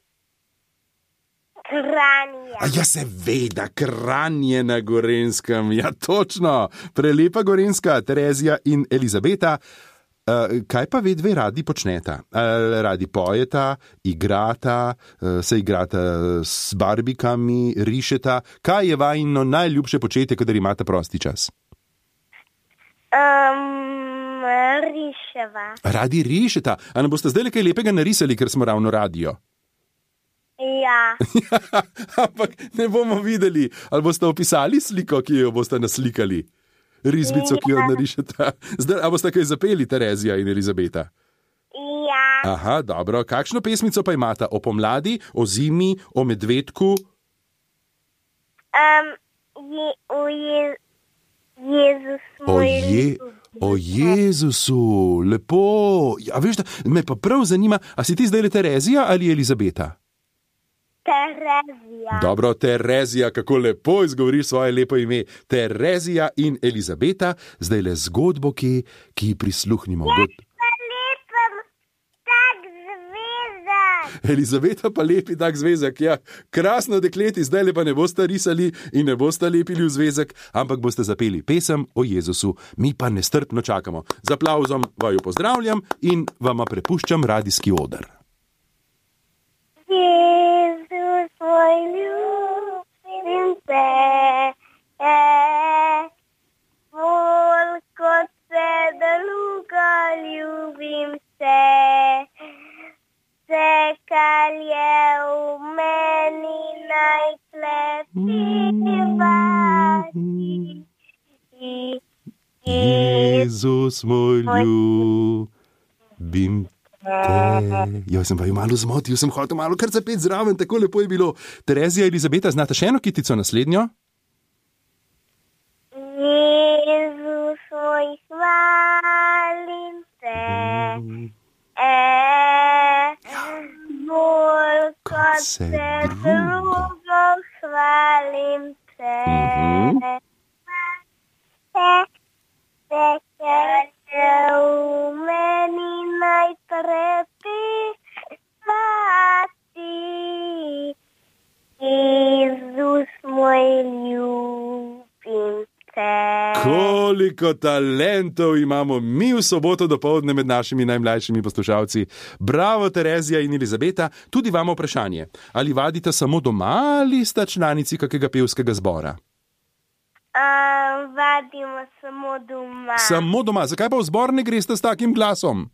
[SPEAKER 3] Kranja.
[SPEAKER 6] A ja, seveda, Kranje na Gorenjskem. Ja, točno. Prelepa Gorenjska, Terezija in Elizabeta. Uh, kaj pa ve dve radi počneta? Uh, radi pojeta, igrata, uh, se igrata s barbikami, rišeta. Kaj je vajino najljubše početje, kadar imate prosti čas?
[SPEAKER 11] Um, riševa.
[SPEAKER 6] Radi rišeta. A nam boste zdaj kaj lepega narisali, ker smo ravno radio?
[SPEAKER 11] Ja.
[SPEAKER 6] Ampak ne bomo videli. Ali boste opisali sliko, ki jo boste naslikali? Risbico, ki jo narišete. Zdaj, a boste kaj zapeli, Terezija in Elizabeta?
[SPEAKER 11] Ja.
[SPEAKER 6] Aha, dobro. Kakšno pesmico pa imate? O pomladi, o zimi, o medvedku?
[SPEAKER 11] Um, je, o je, Jezus
[SPEAKER 6] O,
[SPEAKER 11] moj
[SPEAKER 6] je, o Jezusu, lepo. Ja, veš, da me pa prav zanima, a si ti zdaj le Terezija ali Elizabeta?
[SPEAKER 11] Terezija.
[SPEAKER 6] Dobro, Terezija, kako lepo izgovoriš svoje lepo ime. Terezija in Elizabeta, zdaj le zgodbo, ki, ki prisluhnimo.
[SPEAKER 11] Jaz pa lepem tak zvezek.
[SPEAKER 6] Elizabeta pa lepi tak zvezek, ja. Krasno dekleti, zdaj le pa ne boste risali in ne boste lepili v zvezek, ampak boste zapeli pesem o Jezusu. Mi pa nestrpno čakamo. Z aplavzom vaju pozdravljam in vama prepuščam radijski oder.
[SPEAKER 11] Jezus moj ljubim te, bolj kot se druga ljubim se, vse kar je v meni najlepši.
[SPEAKER 6] Jezus moj ljubim te. Jaz sem pa jo malo zmotil, sem hotel malo kar zapet zraven, tako lepo je bilo. Terezija, Elizabeta, znate še eno kitico naslednjo?
[SPEAKER 11] Jezus moj, hvalim te, e, bolj kot se drugo hvalim te, te, ker se v meni najtrepi vati. Jezus moj ljubim te.
[SPEAKER 6] Koliko talentov imamo mi v soboto dopoldne med našimi najmlajšimi poslušalci. Bravo, Terezija in Elizabeta. Tudi vam vprašanje. Ali vadite samo doma ali sta članici kakega pevskega zbora?
[SPEAKER 11] Uh, vadimo samo doma.
[SPEAKER 6] Samo doma. Zakaj pa v zbor ne greste s takim glasom?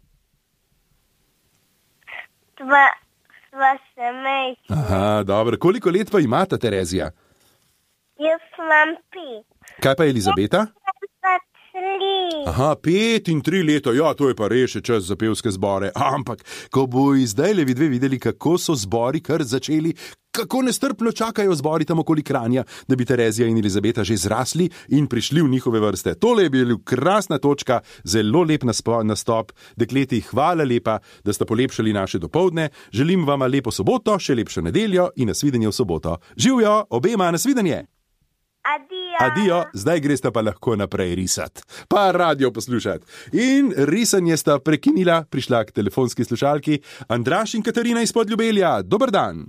[SPEAKER 11] Sva, sva še mejčni.
[SPEAKER 6] Aha, dobro. Koliko let pa imate, Terezija?
[SPEAKER 11] Jaz imam pet.
[SPEAKER 6] Kaj pa Elizabeta?
[SPEAKER 11] Pa tri.
[SPEAKER 6] Aha, pet in tri leta, ja, to je pa res še čas za pevske zbore. Ampak, ko bo zdaj le vidve videli, kako so zbori kar začeli, kako nestrpno čakajo zbori tam okoli Kranja, da bi Terezija in Elizabeta že zrasli in prišli v njihove vrste. Tole je bil krasna točka, zelo lep nastop. Dekleti, hvala lepa, da ste polepšali naše dopoldne. Želim vam lepo soboto, še lepšo nedeljo in nasvidenje v soboto. Živjo, obema nasvidenje!
[SPEAKER 11] Adijo.
[SPEAKER 6] Adijo, zdaj greste pa lahko naprej risati, pa radio poslušati. In risanje sta prekinila, prišla k telefonski slušalki Andraž in Katarina iz Podljubelja. Dober dan.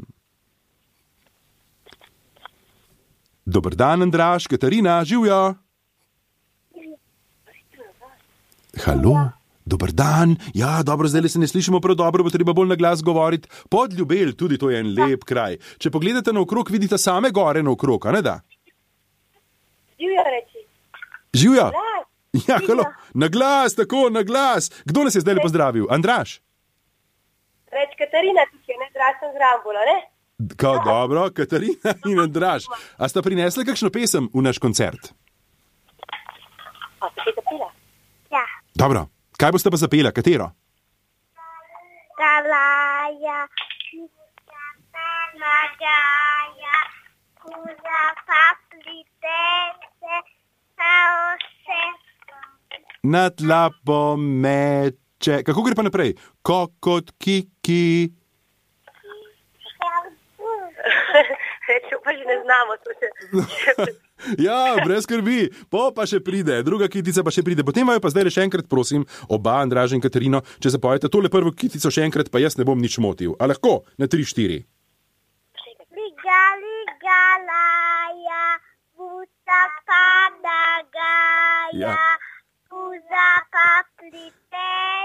[SPEAKER 6] Dober dan, Andraž, Katarina, živjo. Halo, dober dan. Ja, dobro, zdaj se ne slišimo prav dobro, bo treba bolj na glas govoriti. Podljubelj, tudi to je en lep kraj. Če pogledate naokrog, vidite same gore naokrog, a ne da?
[SPEAKER 11] Živjo reči.
[SPEAKER 6] Živjo? Ja, halo, na glas, tako, na glas. Kdo nas je zdaj pozdravil? Andraž?
[SPEAKER 11] Reč Katarina, tukaj, ne, Andraž sem zrambola, ne?
[SPEAKER 6] Kao, dobro, Katarina in Andraž. A sta prinesli kakšno pesem v naš koncert?
[SPEAKER 11] A, pa še zapela? Ja.
[SPEAKER 6] Dobro, kaj boste pa zapela, katero?
[SPEAKER 11] Galaja, Magaja, Kuza, Paplitece, Saose.
[SPEAKER 6] Na tla pomeče. Kako gre pa naprej? Kokot, kiki.
[SPEAKER 11] Rečem, pa že ne znamo to še.
[SPEAKER 6] Ja, brez skrbi. Po pa še pride, druga kitica pa še pride. Potem vaju pa zdaj še enkrat prosim, oba, Andraž in Katarino, če zapojete tole prvo kitico še enkrat, pa jaz ne bom nič motil. A lahko? Na tri, štiri.
[SPEAKER 11] Liga, liga, laja, buca pada gaja,
[SPEAKER 6] Ja.
[SPEAKER 11] Kuza, paplite.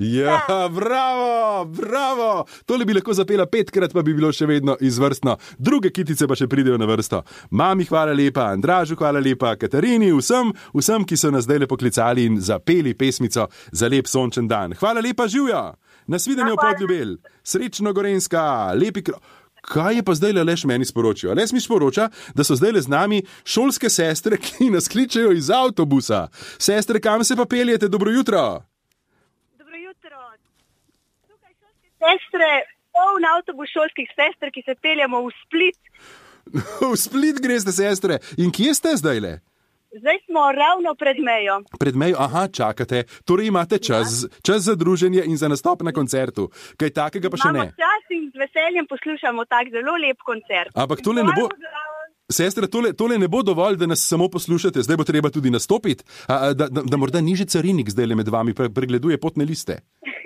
[SPEAKER 6] Ja, bravo, bravo. Tole bi lahko zapela petkrat, pa bi bilo še vedno izvrstno. Druge kitice pa še pridejo na vrsto. Mami hvala lepa, Andražu hvala lepa, Katarini, vsem, vsem, ki so nas zdaj le poklicali in zapeli pesmico za lep sončen dan. Hvala lepa, živjo. Nasvidenje v Podljubelj. Srečno Gorenjska, lepi kro... Kaj je pa zdaj le Aleš meni sporočil? Aleš mi sporoča, da so zdaj le z nami šolske sestre, ki nas kličejo iz avtobusa. Sestre, kam se pa peljete? Dobro jutro.
[SPEAKER 8] Dobro jutro. Tukaj šolske sestre, poln avtobus šolskih sester, ki se peljamo v Split.
[SPEAKER 6] V Split greste, sestre. In kje ste zdaj le?
[SPEAKER 8] Zdaj smo ravno pred mejo.
[SPEAKER 6] Pred mejo, aha, čakate. Torej imate čas, ja. čas za druženje in za nastop na koncertu. Kaj takega pa še ne?
[SPEAKER 8] Imamo čas in z veseljem poslušamo tak zelo lep koncert.
[SPEAKER 6] Ampak tole ne bo... Sestra, tole, tole ne bo dovolj, da nas samo poslušate. Zdaj bo treba tudi nastopiti. A, a, da, da, da morda nižji carinik zdaj le med vami pregleduje potne liste.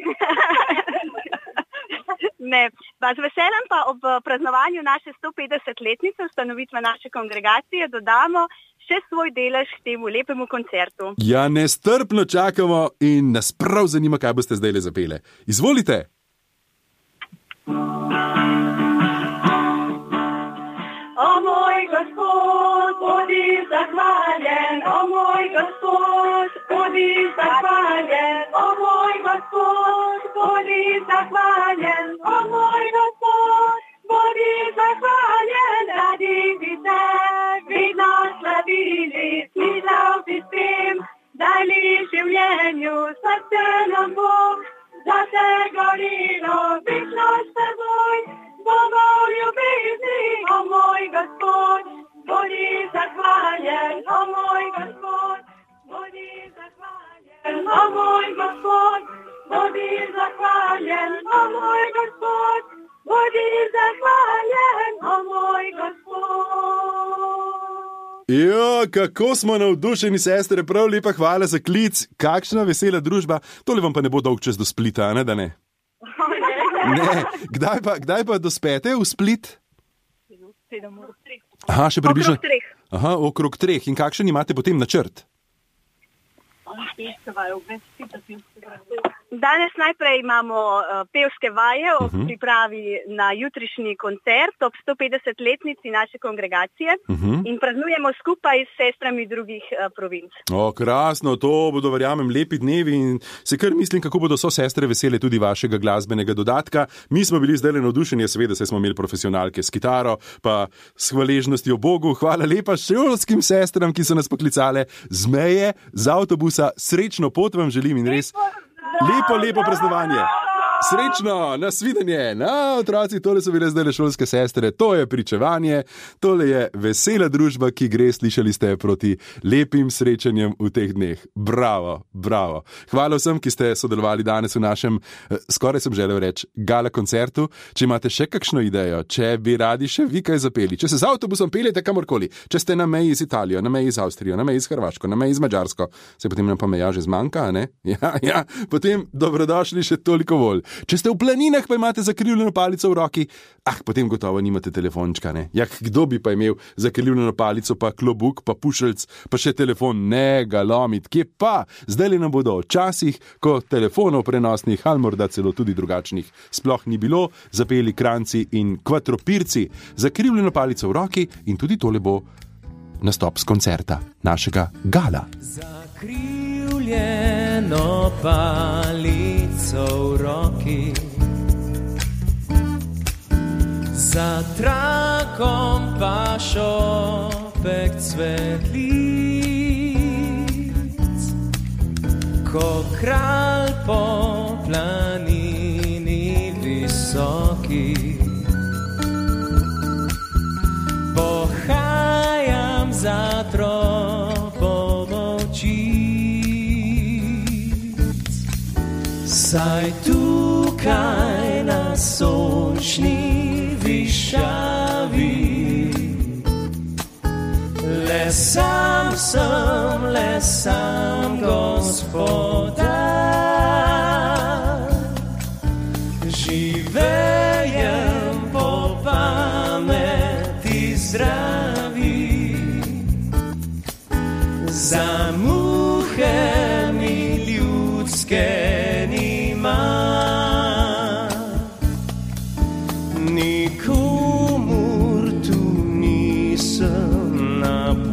[SPEAKER 8] Ne, pa z veseljem pa ob praznovanju naše sto petdesetletnice ustanovitve naše kongregacije dodamo še svoj delež k temu lepemu koncertu.
[SPEAKER 6] Ja, nestrpno čakamo in nas prav zanima, kaj boste zdaj le zapele. Izvolite.
[SPEAKER 8] O moj Gospod, bodi zahvaljen, o moj Gospod, bodi zahvaljen, o moj Gospod, bodi zahvaljen, o moj Gospod, bodi zahvaljen, radi bi te vidno slavili, smižal bi s tem, dali življenju, srce nam Bog, za te gorilo, večno s teboj, bomo v ljubezni, o moj Gospod, bodi zahvaljen, o moj Gospod, bodi zahvaljen, o moj Gospod, bodi zahvaljen, o moj Gospod, bodi zahvaljen, o moj Gospod.
[SPEAKER 6] Jo, kako smo navdušeni, sestre, prav lepa hvala za klic, kakšna vesela družba. Tole vam pa ne bo dolg čas do Splita, ne da ne? Ne, kdaj pa, kdaj pa dospete v Split? Aha, še približno.
[SPEAKER 8] Okrog treh.
[SPEAKER 6] Aha, okrog treh. In kakšen imate potem načrt?
[SPEAKER 8] Danes najprej imamo uh, pevske vaje ob uh-huh. pripravi na jutrišnji koncert ob sto petdesetletnici naše kongregacije uh-huh. in praznujemo skupaj s sestrami drugih uh, provinc.
[SPEAKER 6] O, krasno, to bodo, verjamem, lepi dnevi in se kar mislim, kako bodo so sestre vesele tudi vašega glasbenega dodatka. Mi smo bili zdaj le navdušeni, seveda se smo imeli profesionalke s kitaro, pa s hvaležnostjo Bogu. Hvala lepa šolskim sestram, ki so nas poklicale z meje, z avtobusa. Srečno pot vam želim in res lepo, lepo praznovanje. Srečno, nasvidenje. Na, otroci, tole so bile zdaj le šolske sestre, to je pričevanje, tole je vesela družba, ki gre, slišali ste, proti lepim srečanjem v teh dneh. Bravo, bravo. Hvala vsem, ki ste sodelovali danes v našem, skoraj sem želel reči, gala koncertu. Če imate še kakšno idejo, če bi radi še vi kaj zapeli, če se z avtobusom peljete kamorkoli, če ste na meji z Italijo, na meji z Avstrijo, na meji z Hrvaško, na meji z Madžarsko, se potem nam pa meja že zmanjka, ne? Ja, ja, potem dobrodošli še toliko bolj. Če ste v planinah, pa imate zakrivljeno palico v roki, ah, potem gotovo nimate telefončka, ne? Ja, kdo bi pa imel zakrivljeno palico, pa klobuk, pa pušelc, pa še telefon, ne ga lomit, kje pa? Zdaj li nam bodo časih, ko telefonov prenosnih, ali morda celo tudi drugačnih, sploh ni bilo, zapeli Kranjci in Kvadropirci, zakrivljeno palico v roki in tudi tole bo nastop z koncerta našega gala.
[SPEAKER 10] Zakrivljeno palico v roki, za trakom pa šopek cvetlic, ko kralj po planini visoki pohajam za tropom ovčic. Saj tukaj na sončni višavi le sam sem, le sam gospodar, živejem po pameti zdravi, za muhe mi ljudske nima.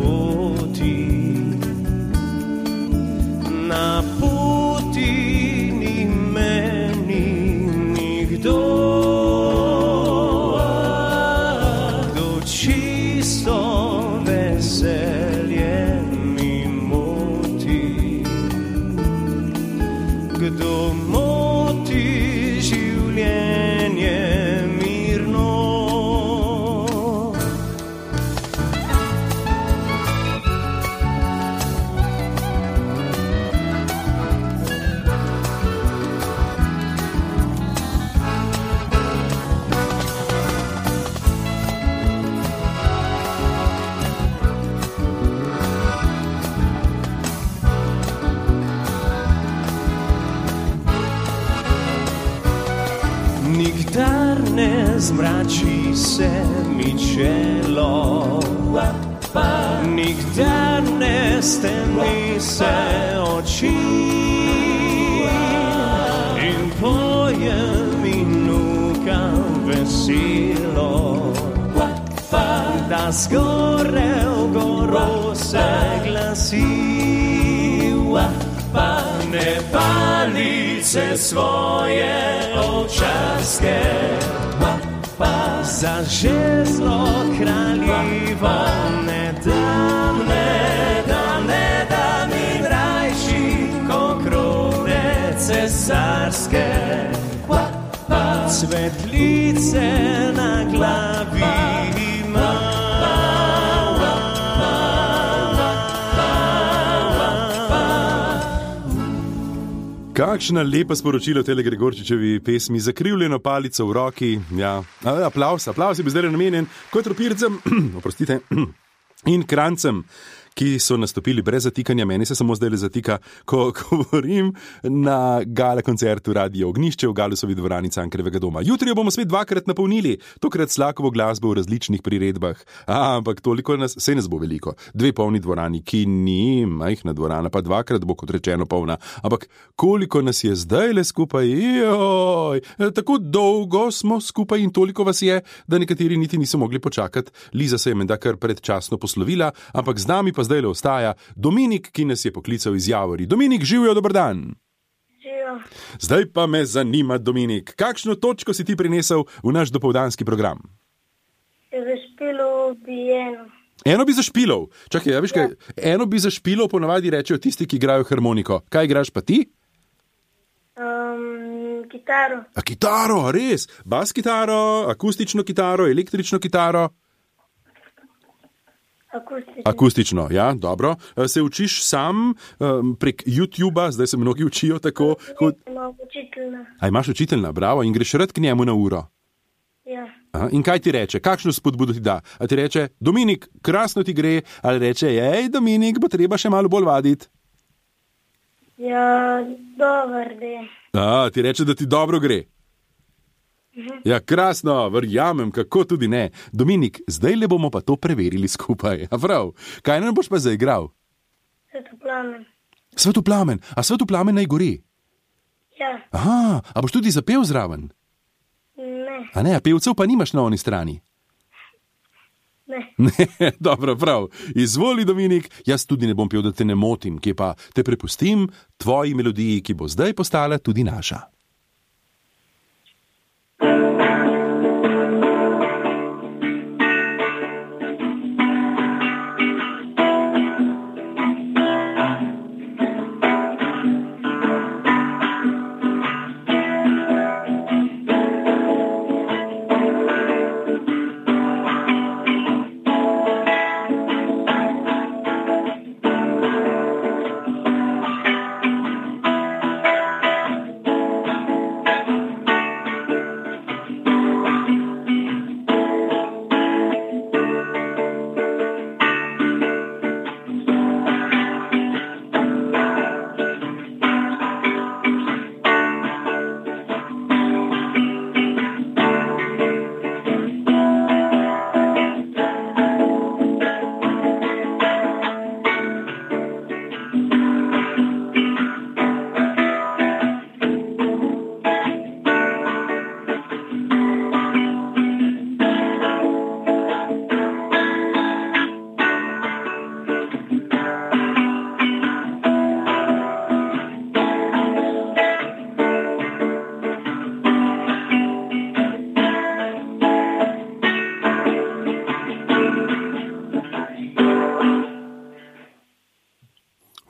[SPEAKER 9] poti, na poti ni meni nikdo, kdo čisto veselje mi moti, kdo moti življenje mirno. Nikdar ne zmrači se mi čelo, nikdar ne stemni se oči, in pojem in nukam veselo, da zgore v goro se glasi. Ne palice svoje ovčarske, za žezlo kraljivo ne dam, ne dam, ne dam in rajši ko krone cesarske, cvetlice na glavi imam.
[SPEAKER 6] Kakšna lepa sporočila v tele Gregorčičevi pesmi, zakrivljeno palico v roki. Ja, aplaus, aplaus je bi zdaj namenjen kot ropircem, oprostite, in krancem, ki so nastopili brez zatikanja. Meni se samo zdaj le zatika, ko govorim na gala koncertu Radio Ognjišče v Galusovi dvorani Cankarjevega doma. Jutri jo bomo spet dvakrat napolnili, tokrat slakovo glasbo v različnih priredbah. A, ampak toliko nas, sej nas bo veliko. Dve polni dvorani, ki ni majhna dvorana, pa dvakrat bo kot rečeno polna. Ampak koliko nas je zdaj le skupaj? Joj, tako dolgo smo skupaj in toliko vas je, da nekateri niti niso mogli počakati. Liza se je menda kar predčasno poslovila, ampak z nami pa zdaj le ostaja Dominik, ki nas je poklical iz Javori. Dominik, živijo, dober dan.
[SPEAKER 11] Živijo.
[SPEAKER 6] Zdaj pa me zanima, Dominik, kakšno točko si ti prinesel v naš dopoldanski program?
[SPEAKER 11] Zašpilov bi eno.
[SPEAKER 6] Eno bi zašpilov. Čakaj, ja, veš kaj? Eno bi zašpilov ponavadi rečejo tisti, ki igrajo harmoniko. Kaj igraš pa ti?
[SPEAKER 11] Um, kitaro.
[SPEAKER 6] A kitaro, res? Bas kitaro, akustično kitaro, električno kitaro?
[SPEAKER 11] Akustično.
[SPEAKER 6] Akustično, ja, dobro. Se učiš sam um, prek YouTubea, zdaj se mnogi učijo tako. Hod...
[SPEAKER 11] Imam učiteljna.
[SPEAKER 6] A imaš učiteljna, bravo, in greš rad k njemu na uro?
[SPEAKER 11] Ja.
[SPEAKER 6] Aha, in kaj ti reče, kakšno spodbudo ti da? A ti reče, Dominik, krasno ti gre, ali reče, ej, Dominik, bo treba še malo bolj vaditi?
[SPEAKER 11] Ja, dober de.
[SPEAKER 6] A, ti reče, da ti dobro gre. Ja, krasno, verjamem, kako tudi ne. Dominik, zdaj le bomo pa to preverili skupaj. A prav, kaj nam boš pa zaigral?
[SPEAKER 11] Svetoplamen.
[SPEAKER 6] Svetoplamen, a Svetoplamen naj gori?
[SPEAKER 11] Ja.
[SPEAKER 6] Aha, a boš tudi zapel zraven?
[SPEAKER 11] Ne.
[SPEAKER 6] A ne, a pevcev pa nimaš na oni strani?
[SPEAKER 11] Ne.
[SPEAKER 6] Ne, dobro, prav. Izvoli, Dominik, jaz tudi ne bom pel, da te ne motim, ki pa te prepustim tvoji melodiji, ki bo zdaj postala tudi naša.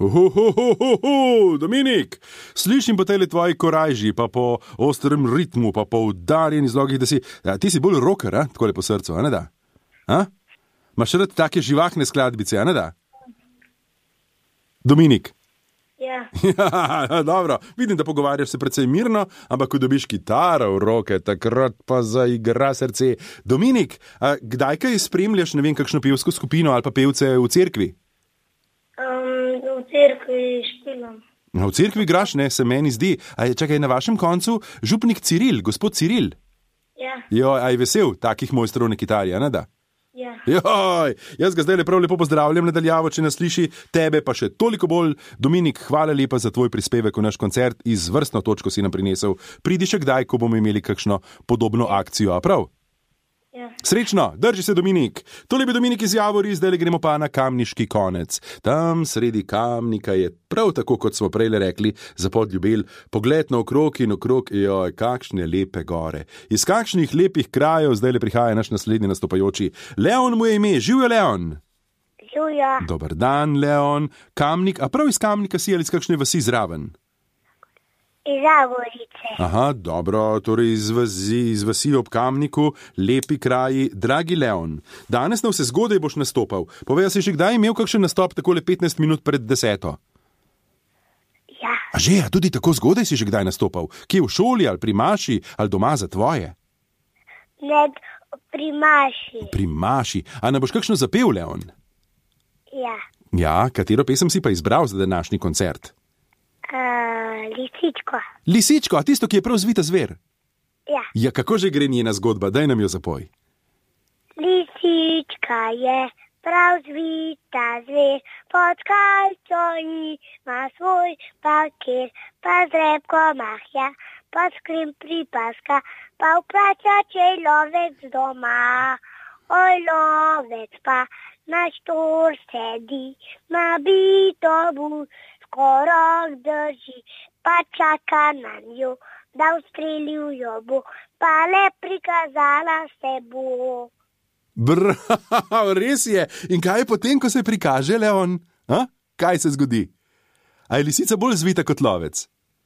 [SPEAKER 6] Uhuhuhuhu, Dominik, slišim po tej tvoji korajži, pa po ostrem ritmu, pa po udarjeni zlogih, da si, ja, ti si bolj rocker, a? Tako le po srcu, a ne da? A? Maš rad take živahne skladbice, a ne da? Dominik.
[SPEAKER 11] Ja.
[SPEAKER 6] Ja, dobro, vidim, da pogovarjaš se precej mirno, ampak ko dobiš kitaro v roke, takrat pa zaigra srce. Dominik, a kdaj kaj spremljaš, ne vem, kakšno pevsko skupino ali pa pevce v cerkvi?
[SPEAKER 11] Um, v cerkvi špilam.
[SPEAKER 6] V cerkvi igraš, ne, se meni zdi. A je, čakaj, na vašem koncu župnik Ciril, gospod Ciril.
[SPEAKER 11] Ja.
[SPEAKER 6] Jo, a je vesel takih mojstrov na kitari, a ne da?
[SPEAKER 11] Ja.
[SPEAKER 6] Joj, jaz ga zdaj lepo lepo pozdravljam nadaljavo, če nas sliši, tebe pa še toliko bolj. Dominik, hvala lepa za tvoj prispevek v naš koncert, izvrstno točko si nam prinesel. Pridi še kdaj, ko bomo imeli kakšno podobno akcijo, a prav?
[SPEAKER 11] Ja.
[SPEAKER 6] Srečno, drži se Dominik. Tole bi Dominik iz Javori, zdaj le gremo pa na Kamniški konec. Tam sredi Kamnika je prav tako, kot smo prej rekli, za Podljubelj, pogled na okrog in okrog, joj, kakšne lepe gore. Iz kakšnih lepih krajev zdaj le prihaja naš naslednji nastopajoči. Leon mu je ime, živjo Leon.
[SPEAKER 11] Živjo.
[SPEAKER 6] Dober dan, Leon. Kamnik, a prav iz Kamnika si ali iz kakšne vasi zraven?
[SPEAKER 11] Iz Javorice.
[SPEAKER 6] Aha, dobro, torej iz vasi, iz vasi ob Kamniku, lepi kraji. Dragi Leon, danes na vse zgodaj boš nastopal. Povej, si že kdaj imel kakšen nastop takole petnajst minut pred deseto?
[SPEAKER 11] Ja.
[SPEAKER 6] A že, a tudi tako zgodaj si že kdaj nastopal? Kje v šoli ali pri maši ali doma za tvoje?
[SPEAKER 11] Ne, pri maši.
[SPEAKER 6] Pri maši. A ne boš kakšno zapel, Leon?
[SPEAKER 11] Ja.
[SPEAKER 6] Ja, katero pesem si pa izbral za današnji koncert?
[SPEAKER 11] Uh, lisičko.
[SPEAKER 6] Lisičko, a tisto, ki je prav zvita zver?
[SPEAKER 11] Ja.
[SPEAKER 6] Ja, kako že gre njena zgodba? Daj nam jo zapoj.
[SPEAKER 11] Lisička je prav zvita zver, pod kalco ima svoj paket, pa z repko mahja, pa skrim pripaska, pa vpraša, če je lovec doma. Oj, lovec pa na štor sedi, ma bito bu, korok drži, pa čaka na njo, da ustrelil jo bo, pa le prikazala se bo.
[SPEAKER 6] Bravo, res je. In kaj je potem, ko se prikaže, Leon? A? Kaj se zgodi? A je lisica bolj zvita kot lovec?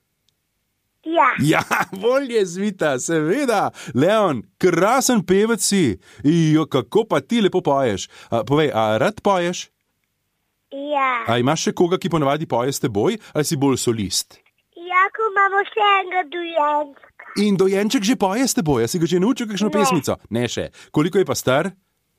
[SPEAKER 11] Ja.
[SPEAKER 6] Ja, bolj je zvita, seveda. Leon, krasen pevec si. Jo, kako pa ti lepo poješ. A, povej, a rad poješ?
[SPEAKER 11] Ja.
[SPEAKER 6] A imaš še koga, ki ponavadi poje s teboj, ali si bolj solist?
[SPEAKER 11] Ja, ko imamo še enega dojenčka.
[SPEAKER 6] In dojenček že poje s teboj, a si ga že naučil kakšno
[SPEAKER 11] Ne.
[SPEAKER 6] pesmico? Ne še. Koliko je pa star?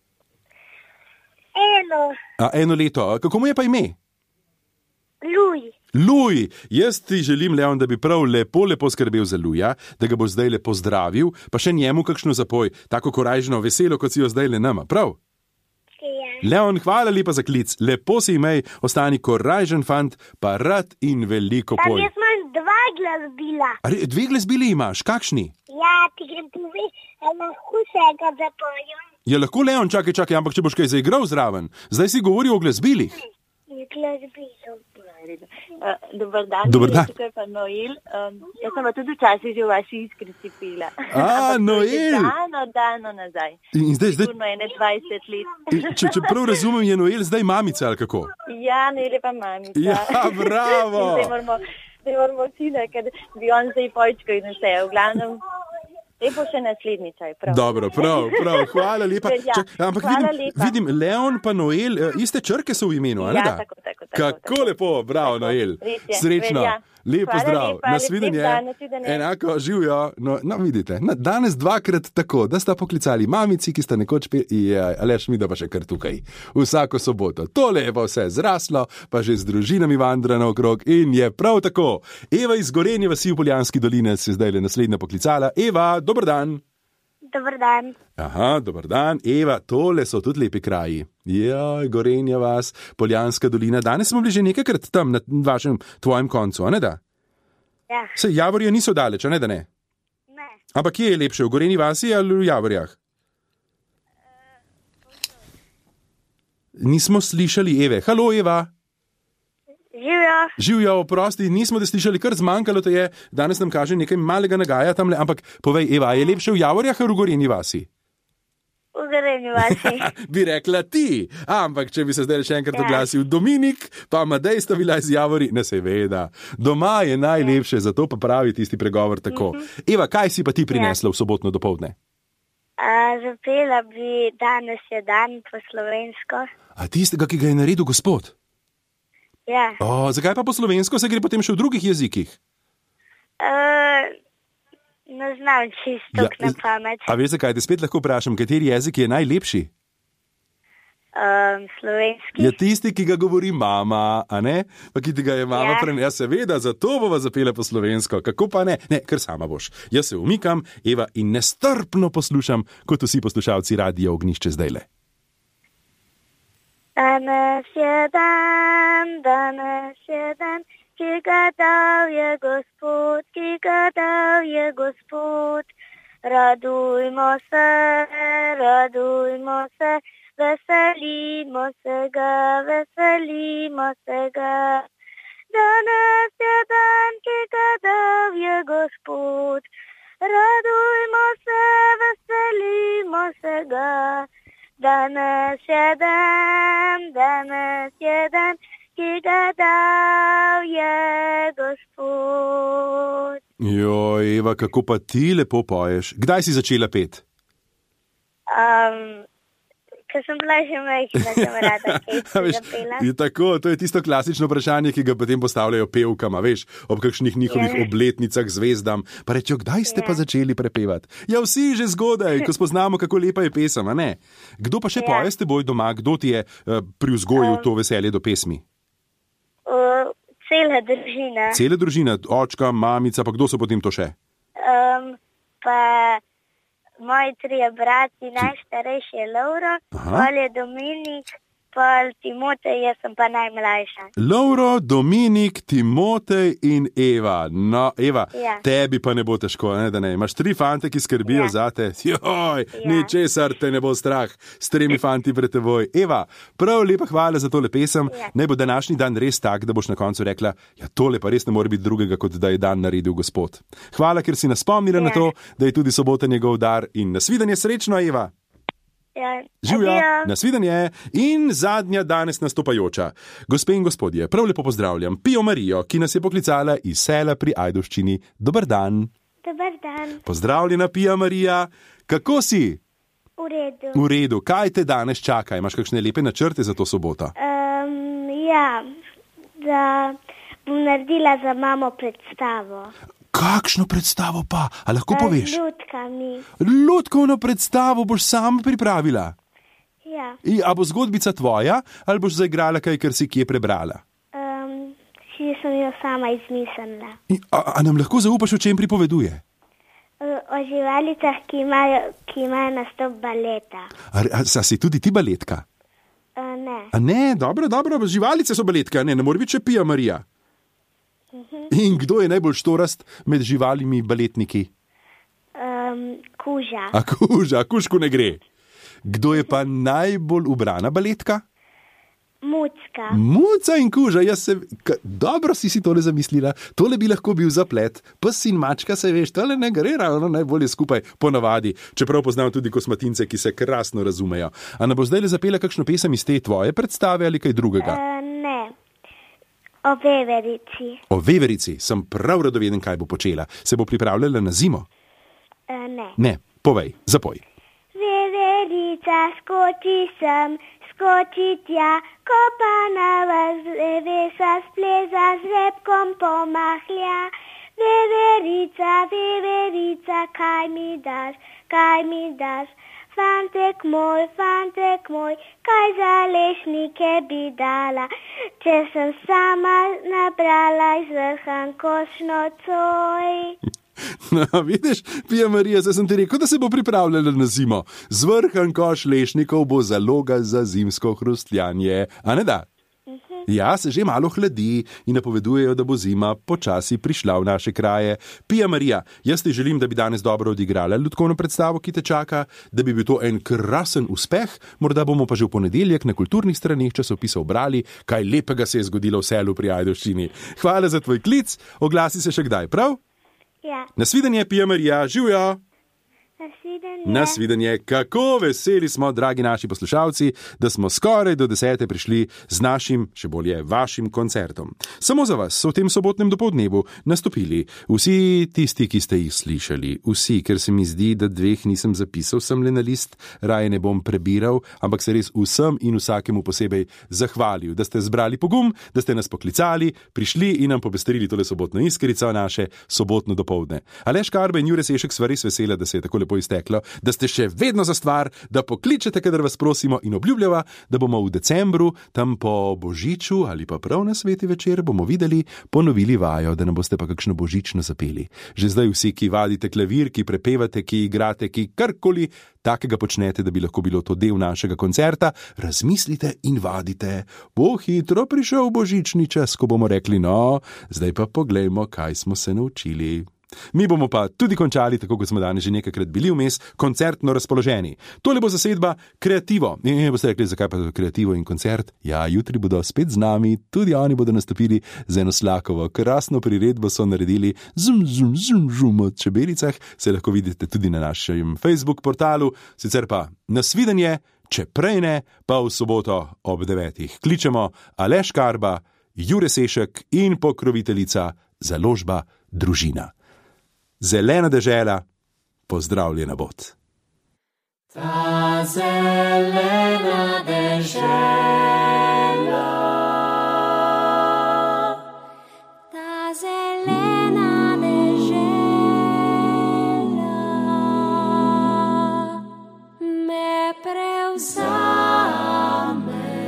[SPEAKER 11] Eno.
[SPEAKER 6] A, eno leto. A kako mu je pa ime?
[SPEAKER 11] Luj.
[SPEAKER 6] Luj, jaz ti želim, Leon, da bi prav lepo, lepo skrbel za Luja, da ga bo zdaj lepo zdravil, pa še njemu kakšno zapoj, tako korajžno, veselo, kot si jo zdaj le nama, prav?
[SPEAKER 11] Ja.
[SPEAKER 6] Leon, hvala lepa za klic, lepo si imej, ostani korajžen fant, pa rad in veliko
[SPEAKER 11] Tam
[SPEAKER 6] poj.
[SPEAKER 11] jaz imam dva glasbila.
[SPEAKER 6] A re, dve glasbili imaš, kakšni?
[SPEAKER 11] Ja, ti grem povedati, da lahko vsega zapojem.
[SPEAKER 6] Je lahko, Leon, čakaj, čakaj, ampak če boš kaj zaigral zraven, zdaj si govori o glasbilih.
[SPEAKER 11] Glasbilov.
[SPEAKER 12] Uh, dober dan,
[SPEAKER 6] Dober dan.
[SPEAKER 12] tukaj pa Noel. Um, jaz sem pa tudi včasih že v vaši iskrici pila.
[SPEAKER 6] A, Noel.
[SPEAKER 12] Dano, dano nazaj.
[SPEAKER 6] In zdaj, zdaj,
[SPEAKER 12] Sigurno ene dvajset let.
[SPEAKER 6] če, če prav razumem, je Noel zdaj mamica ali kako?
[SPEAKER 12] Ja, Noel je pa mamica.
[SPEAKER 6] Ja, bravo.
[SPEAKER 12] In zdaj moramo, zdaj moramo vsi, da ker bi on zdaj pojčko in vse. V glavnem, zdaj bo še naslednji čaj. Prav.
[SPEAKER 6] Dobro, prav, prav, hvala lepa.
[SPEAKER 12] Ja,
[SPEAKER 6] Čak, ampak
[SPEAKER 12] hvala
[SPEAKER 6] vidim,
[SPEAKER 12] lepa.
[SPEAKER 6] vidim, Leon pa Noel, eh, iste črke so v imenu, ali
[SPEAKER 12] Ja,
[SPEAKER 6] da?
[SPEAKER 12] tako, tako, tako,
[SPEAKER 6] Kako
[SPEAKER 12] tako.
[SPEAKER 6] lepo, bravo, Noel.
[SPEAKER 12] Res je,
[SPEAKER 6] Srečno,
[SPEAKER 12] velja.
[SPEAKER 6] lep
[SPEAKER 12] Hvala
[SPEAKER 6] pozdrav,
[SPEAKER 12] lepa, lep
[SPEAKER 6] nasvidenje.
[SPEAKER 12] dan, nasvidenje.
[SPEAKER 6] Enako, živijo. No, no, vidite, na, danes dvakrat tako, da sta poklicali mamici, ki sta nekoč peli, Aleš mi da pa še kar tukaj. Vsako soboto. Tole je pa vse zraslo, pa že z družinami vandra naokrog in je prav tako. Eva iz Gorenje vasi v Poljanski dolini se zdaj le naslednja poklicala. Eva, dober dan.
[SPEAKER 11] Dober dan.
[SPEAKER 6] Aha, dober dan, Eva, tole so tudi lepi kraji. Joj, Gorenja vas, Poljanska dolina. Danes smo bili že nekajkrat tam na vašem, tvojem koncu, a ne da?
[SPEAKER 11] Ja.
[SPEAKER 6] Se Javorje niso daleč, a ne da ne?
[SPEAKER 11] Ne.
[SPEAKER 6] Ampak kje je lepše, v Gorenji vasi ali v Javorjah? Nismo slišali Eve. Halo, Eva.
[SPEAKER 11] Živijo.
[SPEAKER 6] Živijo, oprosti, nismo te slišali, kar zmanjkalo te je. Danes nam kaže nekaj malega nagaja tamle, ampak povej, Eva, je lepše v Javorjah ali v Gorenji vasi?
[SPEAKER 11] V V Gorenji vasi.
[SPEAKER 6] Bi rekla ti, ampak če bi se zdaj še enkrat
[SPEAKER 11] Ja.
[SPEAKER 6] oglasil Dominik, pa Amadej sta bila iz Javori, ne seveda. Doma je najlepše, zato pa pravi tisti pregovor tako. Eva, kaj si pa ti prinesla v sobotno dopoldne?
[SPEAKER 11] A, zapela bi Danes je dan po slovensko.
[SPEAKER 6] A tistega, ki ga je naredil gospod?
[SPEAKER 11] Ja.
[SPEAKER 6] O, zakaj pa po slovensko, se gre potem še v drugih jezikih?
[SPEAKER 11] Uh, ne znam čisto ja, na pamet.
[SPEAKER 6] A veš, zakaj te spet lahko vprašam, kateri jezik je najlepši?
[SPEAKER 11] Um, slovenski.
[SPEAKER 6] Je tisti, ki ga govori mama, a ne? Pa ki ti ga je mama
[SPEAKER 11] Ja.
[SPEAKER 6] prenesla, ja, seveda, zato bova zapela po slovensko. Kako pa ne? Ne, kar sama boš. Jaz se umikam, Eva, in nestrpno poslušam, kot vsi poslušalci Radia Ognišče zdajle.
[SPEAKER 11] Danes je dan, danes je dan, ki ga dal je Gospod, ki ga dal je Gospod. Radujmo se, radujmo se, veselimo se ga, veselimo se ga. Danes je dan, ki ga dal je Gospod. Radujmo se, veselimo se ga. Danes je dan, danes je dan, ki ga dal je Gospod.
[SPEAKER 6] Joj, Eva, kako pa ti lepo poješ. Kdaj si začela pet?
[SPEAKER 11] Um, ko sem bila že majhna, sem rada
[SPEAKER 6] A veš,
[SPEAKER 11] zapela.
[SPEAKER 6] je tako, to je tisto klasično vprašanje, ki ga potem postavljajo pevkam, a veš, ob kakšnih njihovih
[SPEAKER 11] Ja.
[SPEAKER 6] obletnicah, zvezdam. Pa rečejo, kdaj ste
[SPEAKER 11] Ja.
[SPEAKER 6] pa začeli prepevati? Ja, vsi že zgodaj, ko spoznamo, kako lepa je pesem, a ne? Kdo pa še
[SPEAKER 11] Ja.
[SPEAKER 6] poje s teboj doma? Kdo ti je uh, pri vzgoju
[SPEAKER 11] Um,
[SPEAKER 6] to veselje do pesmi?
[SPEAKER 11] Uh, cela družina.
[SPEAKER 6] Cela družina, očka, mamica, pa kdo so potem to še?
[SPEAKER 11] Um, pa moji trije brati, najstarejši je Lauro,
[SPEAKER 6] Aha.
[SPEAKER 11] pol je Dominik, pol Timotej, jaz sem pa najmlajša.
[SPEAKER 6] Lauro, Dominik, Timotej in Eva. No, Eva,
[SPEAKER 11] Ja.
[SPEAKER 6] tebi pa ne bo težko, ne, da ne. Imaš tri fante, ki skrbijo
[SPEAKER 11] Ja.
[SPEAKER 6] zate. Joj,
[SPEAKER 11] Ja.
[SPEAKER 6] ničesar te ne bo strah, s tremi fanti pred teboj. Eva, prav lepa hvala za tole pesem.
[SPEAKER 11] Ja.
[SPEAKER 6] Naj bo današnji dan res tak, da boš na koncu rekla, ja, tole pa res ne more biti drugega, kot da je dan naredil Gospod. Hvala, ker si nas spomnila na
[SPEAKER 11] Ja.
[SPEAKER 6] to, da je tudi sobota njegov dar in nasvidenje srečno, Eva.
[SPEAKER 11] Ja.
[SPEAKER 6] Živjo,
[SPEAKER 11] Adijo.
[SPEAKER 6] nasvidenje in zadnja danes nastopajoča. Gospe in gospodje, prav lepo pozdravljam Pijo Marijo, ki nas je poklicala iz sela pri Ajdovščini. Dober dan.
[SPEAKER 11] Dobar dan.
[SPEAKER 6] Pozdravljena, Pija Marija. Kako si?
[SPEAKER 11] V redu.
[SPEAKER 6] V redu. Kaj te danes čaka? Imaš kakšne lepe načrte za to soboto?
[SPEAKER 11] Um, ja, da bom naredila za mamo predstavo.
[SPEAKER 6] Kakšno predstavo pa? A lahko
[SPEAKER 11] Z
[SPEAKER 6] poveš?
[SPEAKER 11] lutkami.
[SPEAKER 6] Lutkovno predstavo boš sama pripravila.
[SPEAKER 11] Ja.
[SPEAKER 6] I, a bo zgodbica tvoja ali boš zaigrala kaj, kar si kje prebrala?
[SPEAKER 11] Um, si sem jo sama izmislila.
[SPEAKER 6] I, a, a nam lahko zaupaš, o čem pripoveduje?
[SPEAKER 11] Uh, o živalicah, ki imajo, ki imajo nastop baleta.
[SPEAKER 6] A, a, a si tudi ti baletka?
[SPEAKER 11] Uh, ne.
[SPEAKER 6] A ne, dobro, dobro, živalice so baletke, a ne, ne more biti še Pija Marija. In kdo je najbolj štorast med živalimi baletniki?
[SPEAKER 11] Um, kuža.
[SPEAKER 6] A kuža, kužku ne gre. Kdo je pa najbolj ubrana baletka?
[SPEAKER 11] Mucka.
[SPEAKER 6] Muca in kuža, jaz se... Ka, dobro si si tole zamislila, tole bi lahko bil zaplet. Pes in mačka, se veš, tole ne gre ravno najbolje skupaj, ponavadi. Čeprav poznam tudi kosmatince, ki se krasno razumejo. A ne bo zdaj le zapela kakšno pesem iz te tvoje predstave ali kaj drugega?
[SPEAKER 11] Uh, ne. O veverici.
[SPEAKER 6] O veverici sem prav radoveden, kaj bo počela. Se bo pripravljala na zimo?
[SPEAKER 11] Uh, ne.
[SPEAKER 6] Ne, povej, zapoj.
[SPEAKER 11] Veverica, skoči sem, skoči tja, ko pa na vas drevesa spleza z repkom pomahlja. Veverica, veverica, kaj mi daš, kaj mi daš? Fantek moj, fantek moj, kaj za lešnike bi dala, če sem sama nabrala iz vrhan košno coj.
[SPEAKER 6] No, vidiš, Pija Marija, zdaj sem ti rekel, da se bo pripravljala na zimo. Zvrhan koš lešnikov bo zaloga za zimsko hrustljanje, a ne da? Ja, se že malo hladi in napovedujejo, da bo zima počasi prišla v naše kraje. Pija Marija, jaz ti želim, da bi danes dobro odigrala lutkovno predstavo, ki te čaka, da bi bil to en krasen uspeh, morda bomo pa že v ponedeljek na kulturnih straneh časopisov brali, kaj lepega se je zgodilo v selu pri Ajdovščini. Hvala za tvoj klic, oglasi se še kdaj, prav?
[SPEAKER 11] Ja.
[SPEAKER 6] Nasvidenje, Pija Marija, živjo!
[SPEAKER 11] Nasvidenje.
[SPEAKER 6] Nasvidenje, kako veseli smo, dragi naši poslušalci, da smo skoraj do desete prišli z našim, še bolje, vašim koncertom. Samo za vas so v tem sobotnem dopoldnevu nastopili vsi tisti, ki ste jih slišali. Vsi, ker se mi zdi, da dveh nisem zapisal semle na list, raje ne bom prebiral, ampak se res vsem in vsakemu posebej zahvalil, da ste zbrali pogum, da ste nas poklicali, prišli in nam popestrili tole sobotno iskrico, naše sobotno dopoldne. Aleš Karba in Jure Sešek sva res vesela, da se je tako lepo izteklo, da ste še vedno za stvar, da pokličete, kadar vas prosimo, in obljubljava, da bomo v decembru, tam po Božiču ali pa prav na sveti večer, bomo videli, ponovili vajo, da nam boste pa kakšno božično zapeli. Že zdaj vsi, ki vadite klavir, ki prepevate, ki igrate, ki karkoli takega počnete, da bi lahko bilo to del našega koncerta, razmislite in vadite. Bo hitro prišel božični čas, ko bomo rekli, no, zdaj pa poglejmo, kaj smo se naučili. Mi bomo pa tudi končali, tako kot smo danes že nekajkrat bili vmes, koncertno razpoloženi. Tole bo zasedba Kreativo. In boste rekli, zakaj pa Kreativo in koncert? Ja, jutri bodo spet z nami, tudi oni bodo nastopili z eno Slakovo. Krasno priredbo so naredili, zum, zum, zum, zum od Čebelicah, se lahko vidite tudi na našem Facebook portalu, sicer pa nasvidenje, če prej ne, pa v soboto ob devetih. Kličemo Aleš Karba, Jure Sešek in pokroviteljica založba Družina. Zelena dežela, pozdravljena bod.
[SPEAKER 9] Ta zelena dežela,
[SPEAKER 3] ta zelena dežela me prevzame,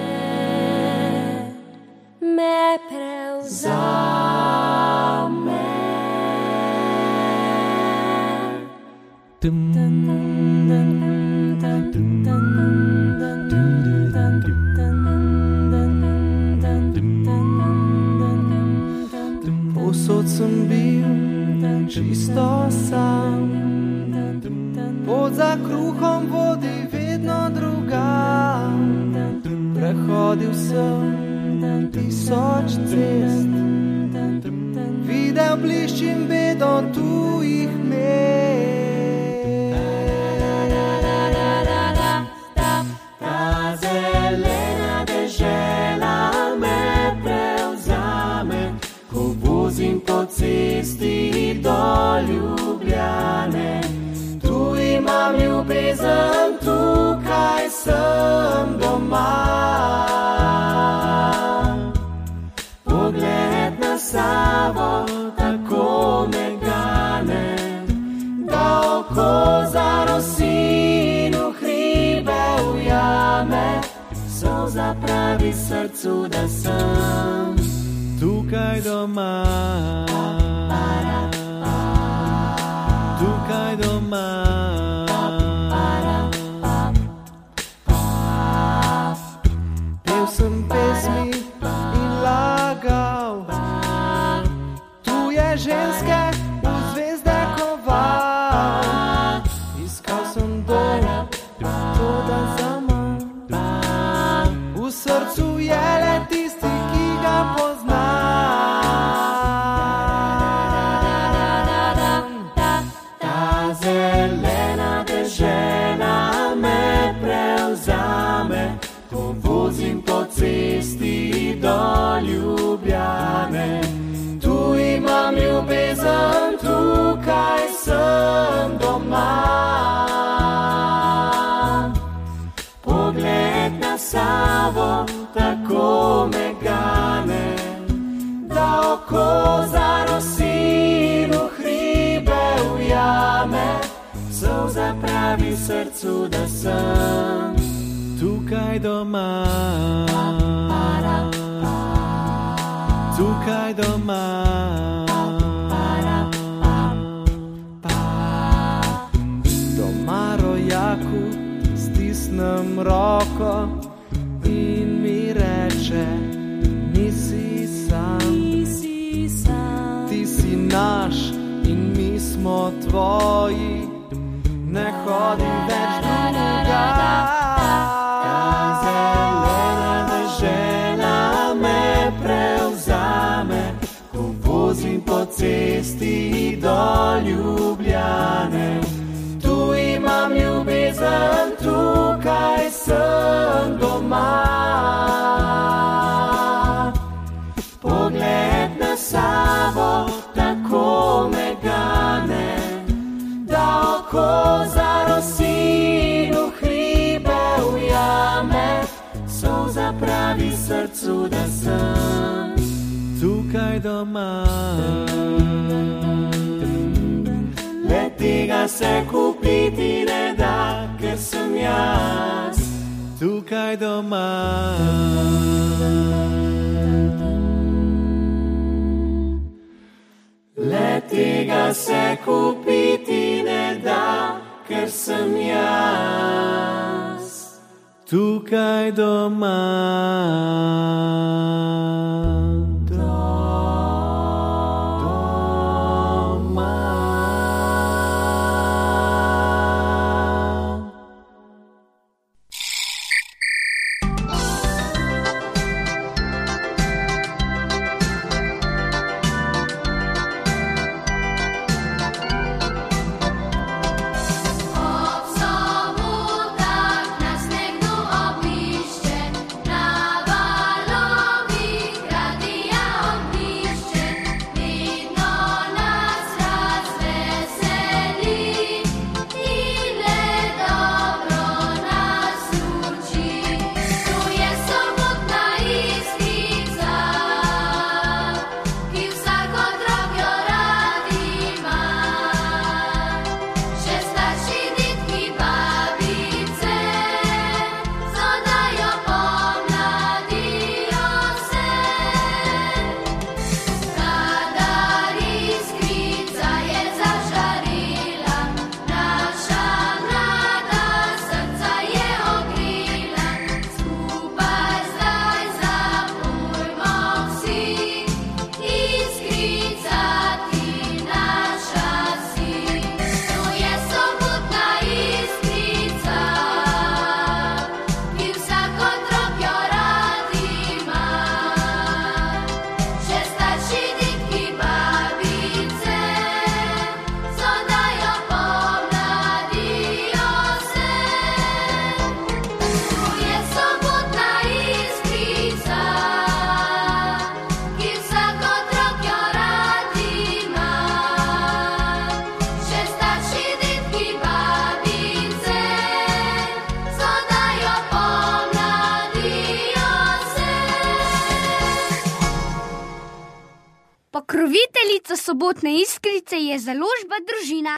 [SPEAKER 3] me prevzame.
[SPEAKER 9] Posod sem bil čisto sam, pot za kruhom vodi vedno druga. Prehodil sem tisoč cest, videl bliščim bedo tujih mest. Cesti do Ljubljane, tu imam ljubezen, tukaj sem doma. Pogled na Savo tako me gane, da oko zarosi in v hribe ujame, solza pravi srcu, da sem tukaj doma, tukaj doma. Pel sem pesmi in lagal, tuje ženske v zvezde koval. Iskal sem dom, toda zaman, v srcu je le tisti, ki ga pozna. Zelena dežela me prevzame, ko vozim po cesti do Ljubljane. Tu imam ljubezen, tukaj sem doma. Pogled na Savo tako me gane, da oko zarosi in v hribe ujame, solza pravi srcu, da sem tukaj doma, tukaj doma. Doma rojaku stisnem roko in mi reče, nisi sam, nisi sam. Ti si naš in mi smo tvoji, ne hodim več drugega. Ta zelena dežela me prevzame, ko vozim po cesti do Ljubljane. Tu imam ljubezen, tukaj sem doma. Pogled na Savo tako me gane, da oko zarosi, v hribe ujame, solza pravi srcu, da sem tukaj doma. Le tega se kupiti ne da, ker sem jaz tukaj doma. Le tega se kupiti ne da, ker sem jaz tukaj doma.
[SPEAKER 13] Pokroviteljica Sobotne Iskrice je založba Družina.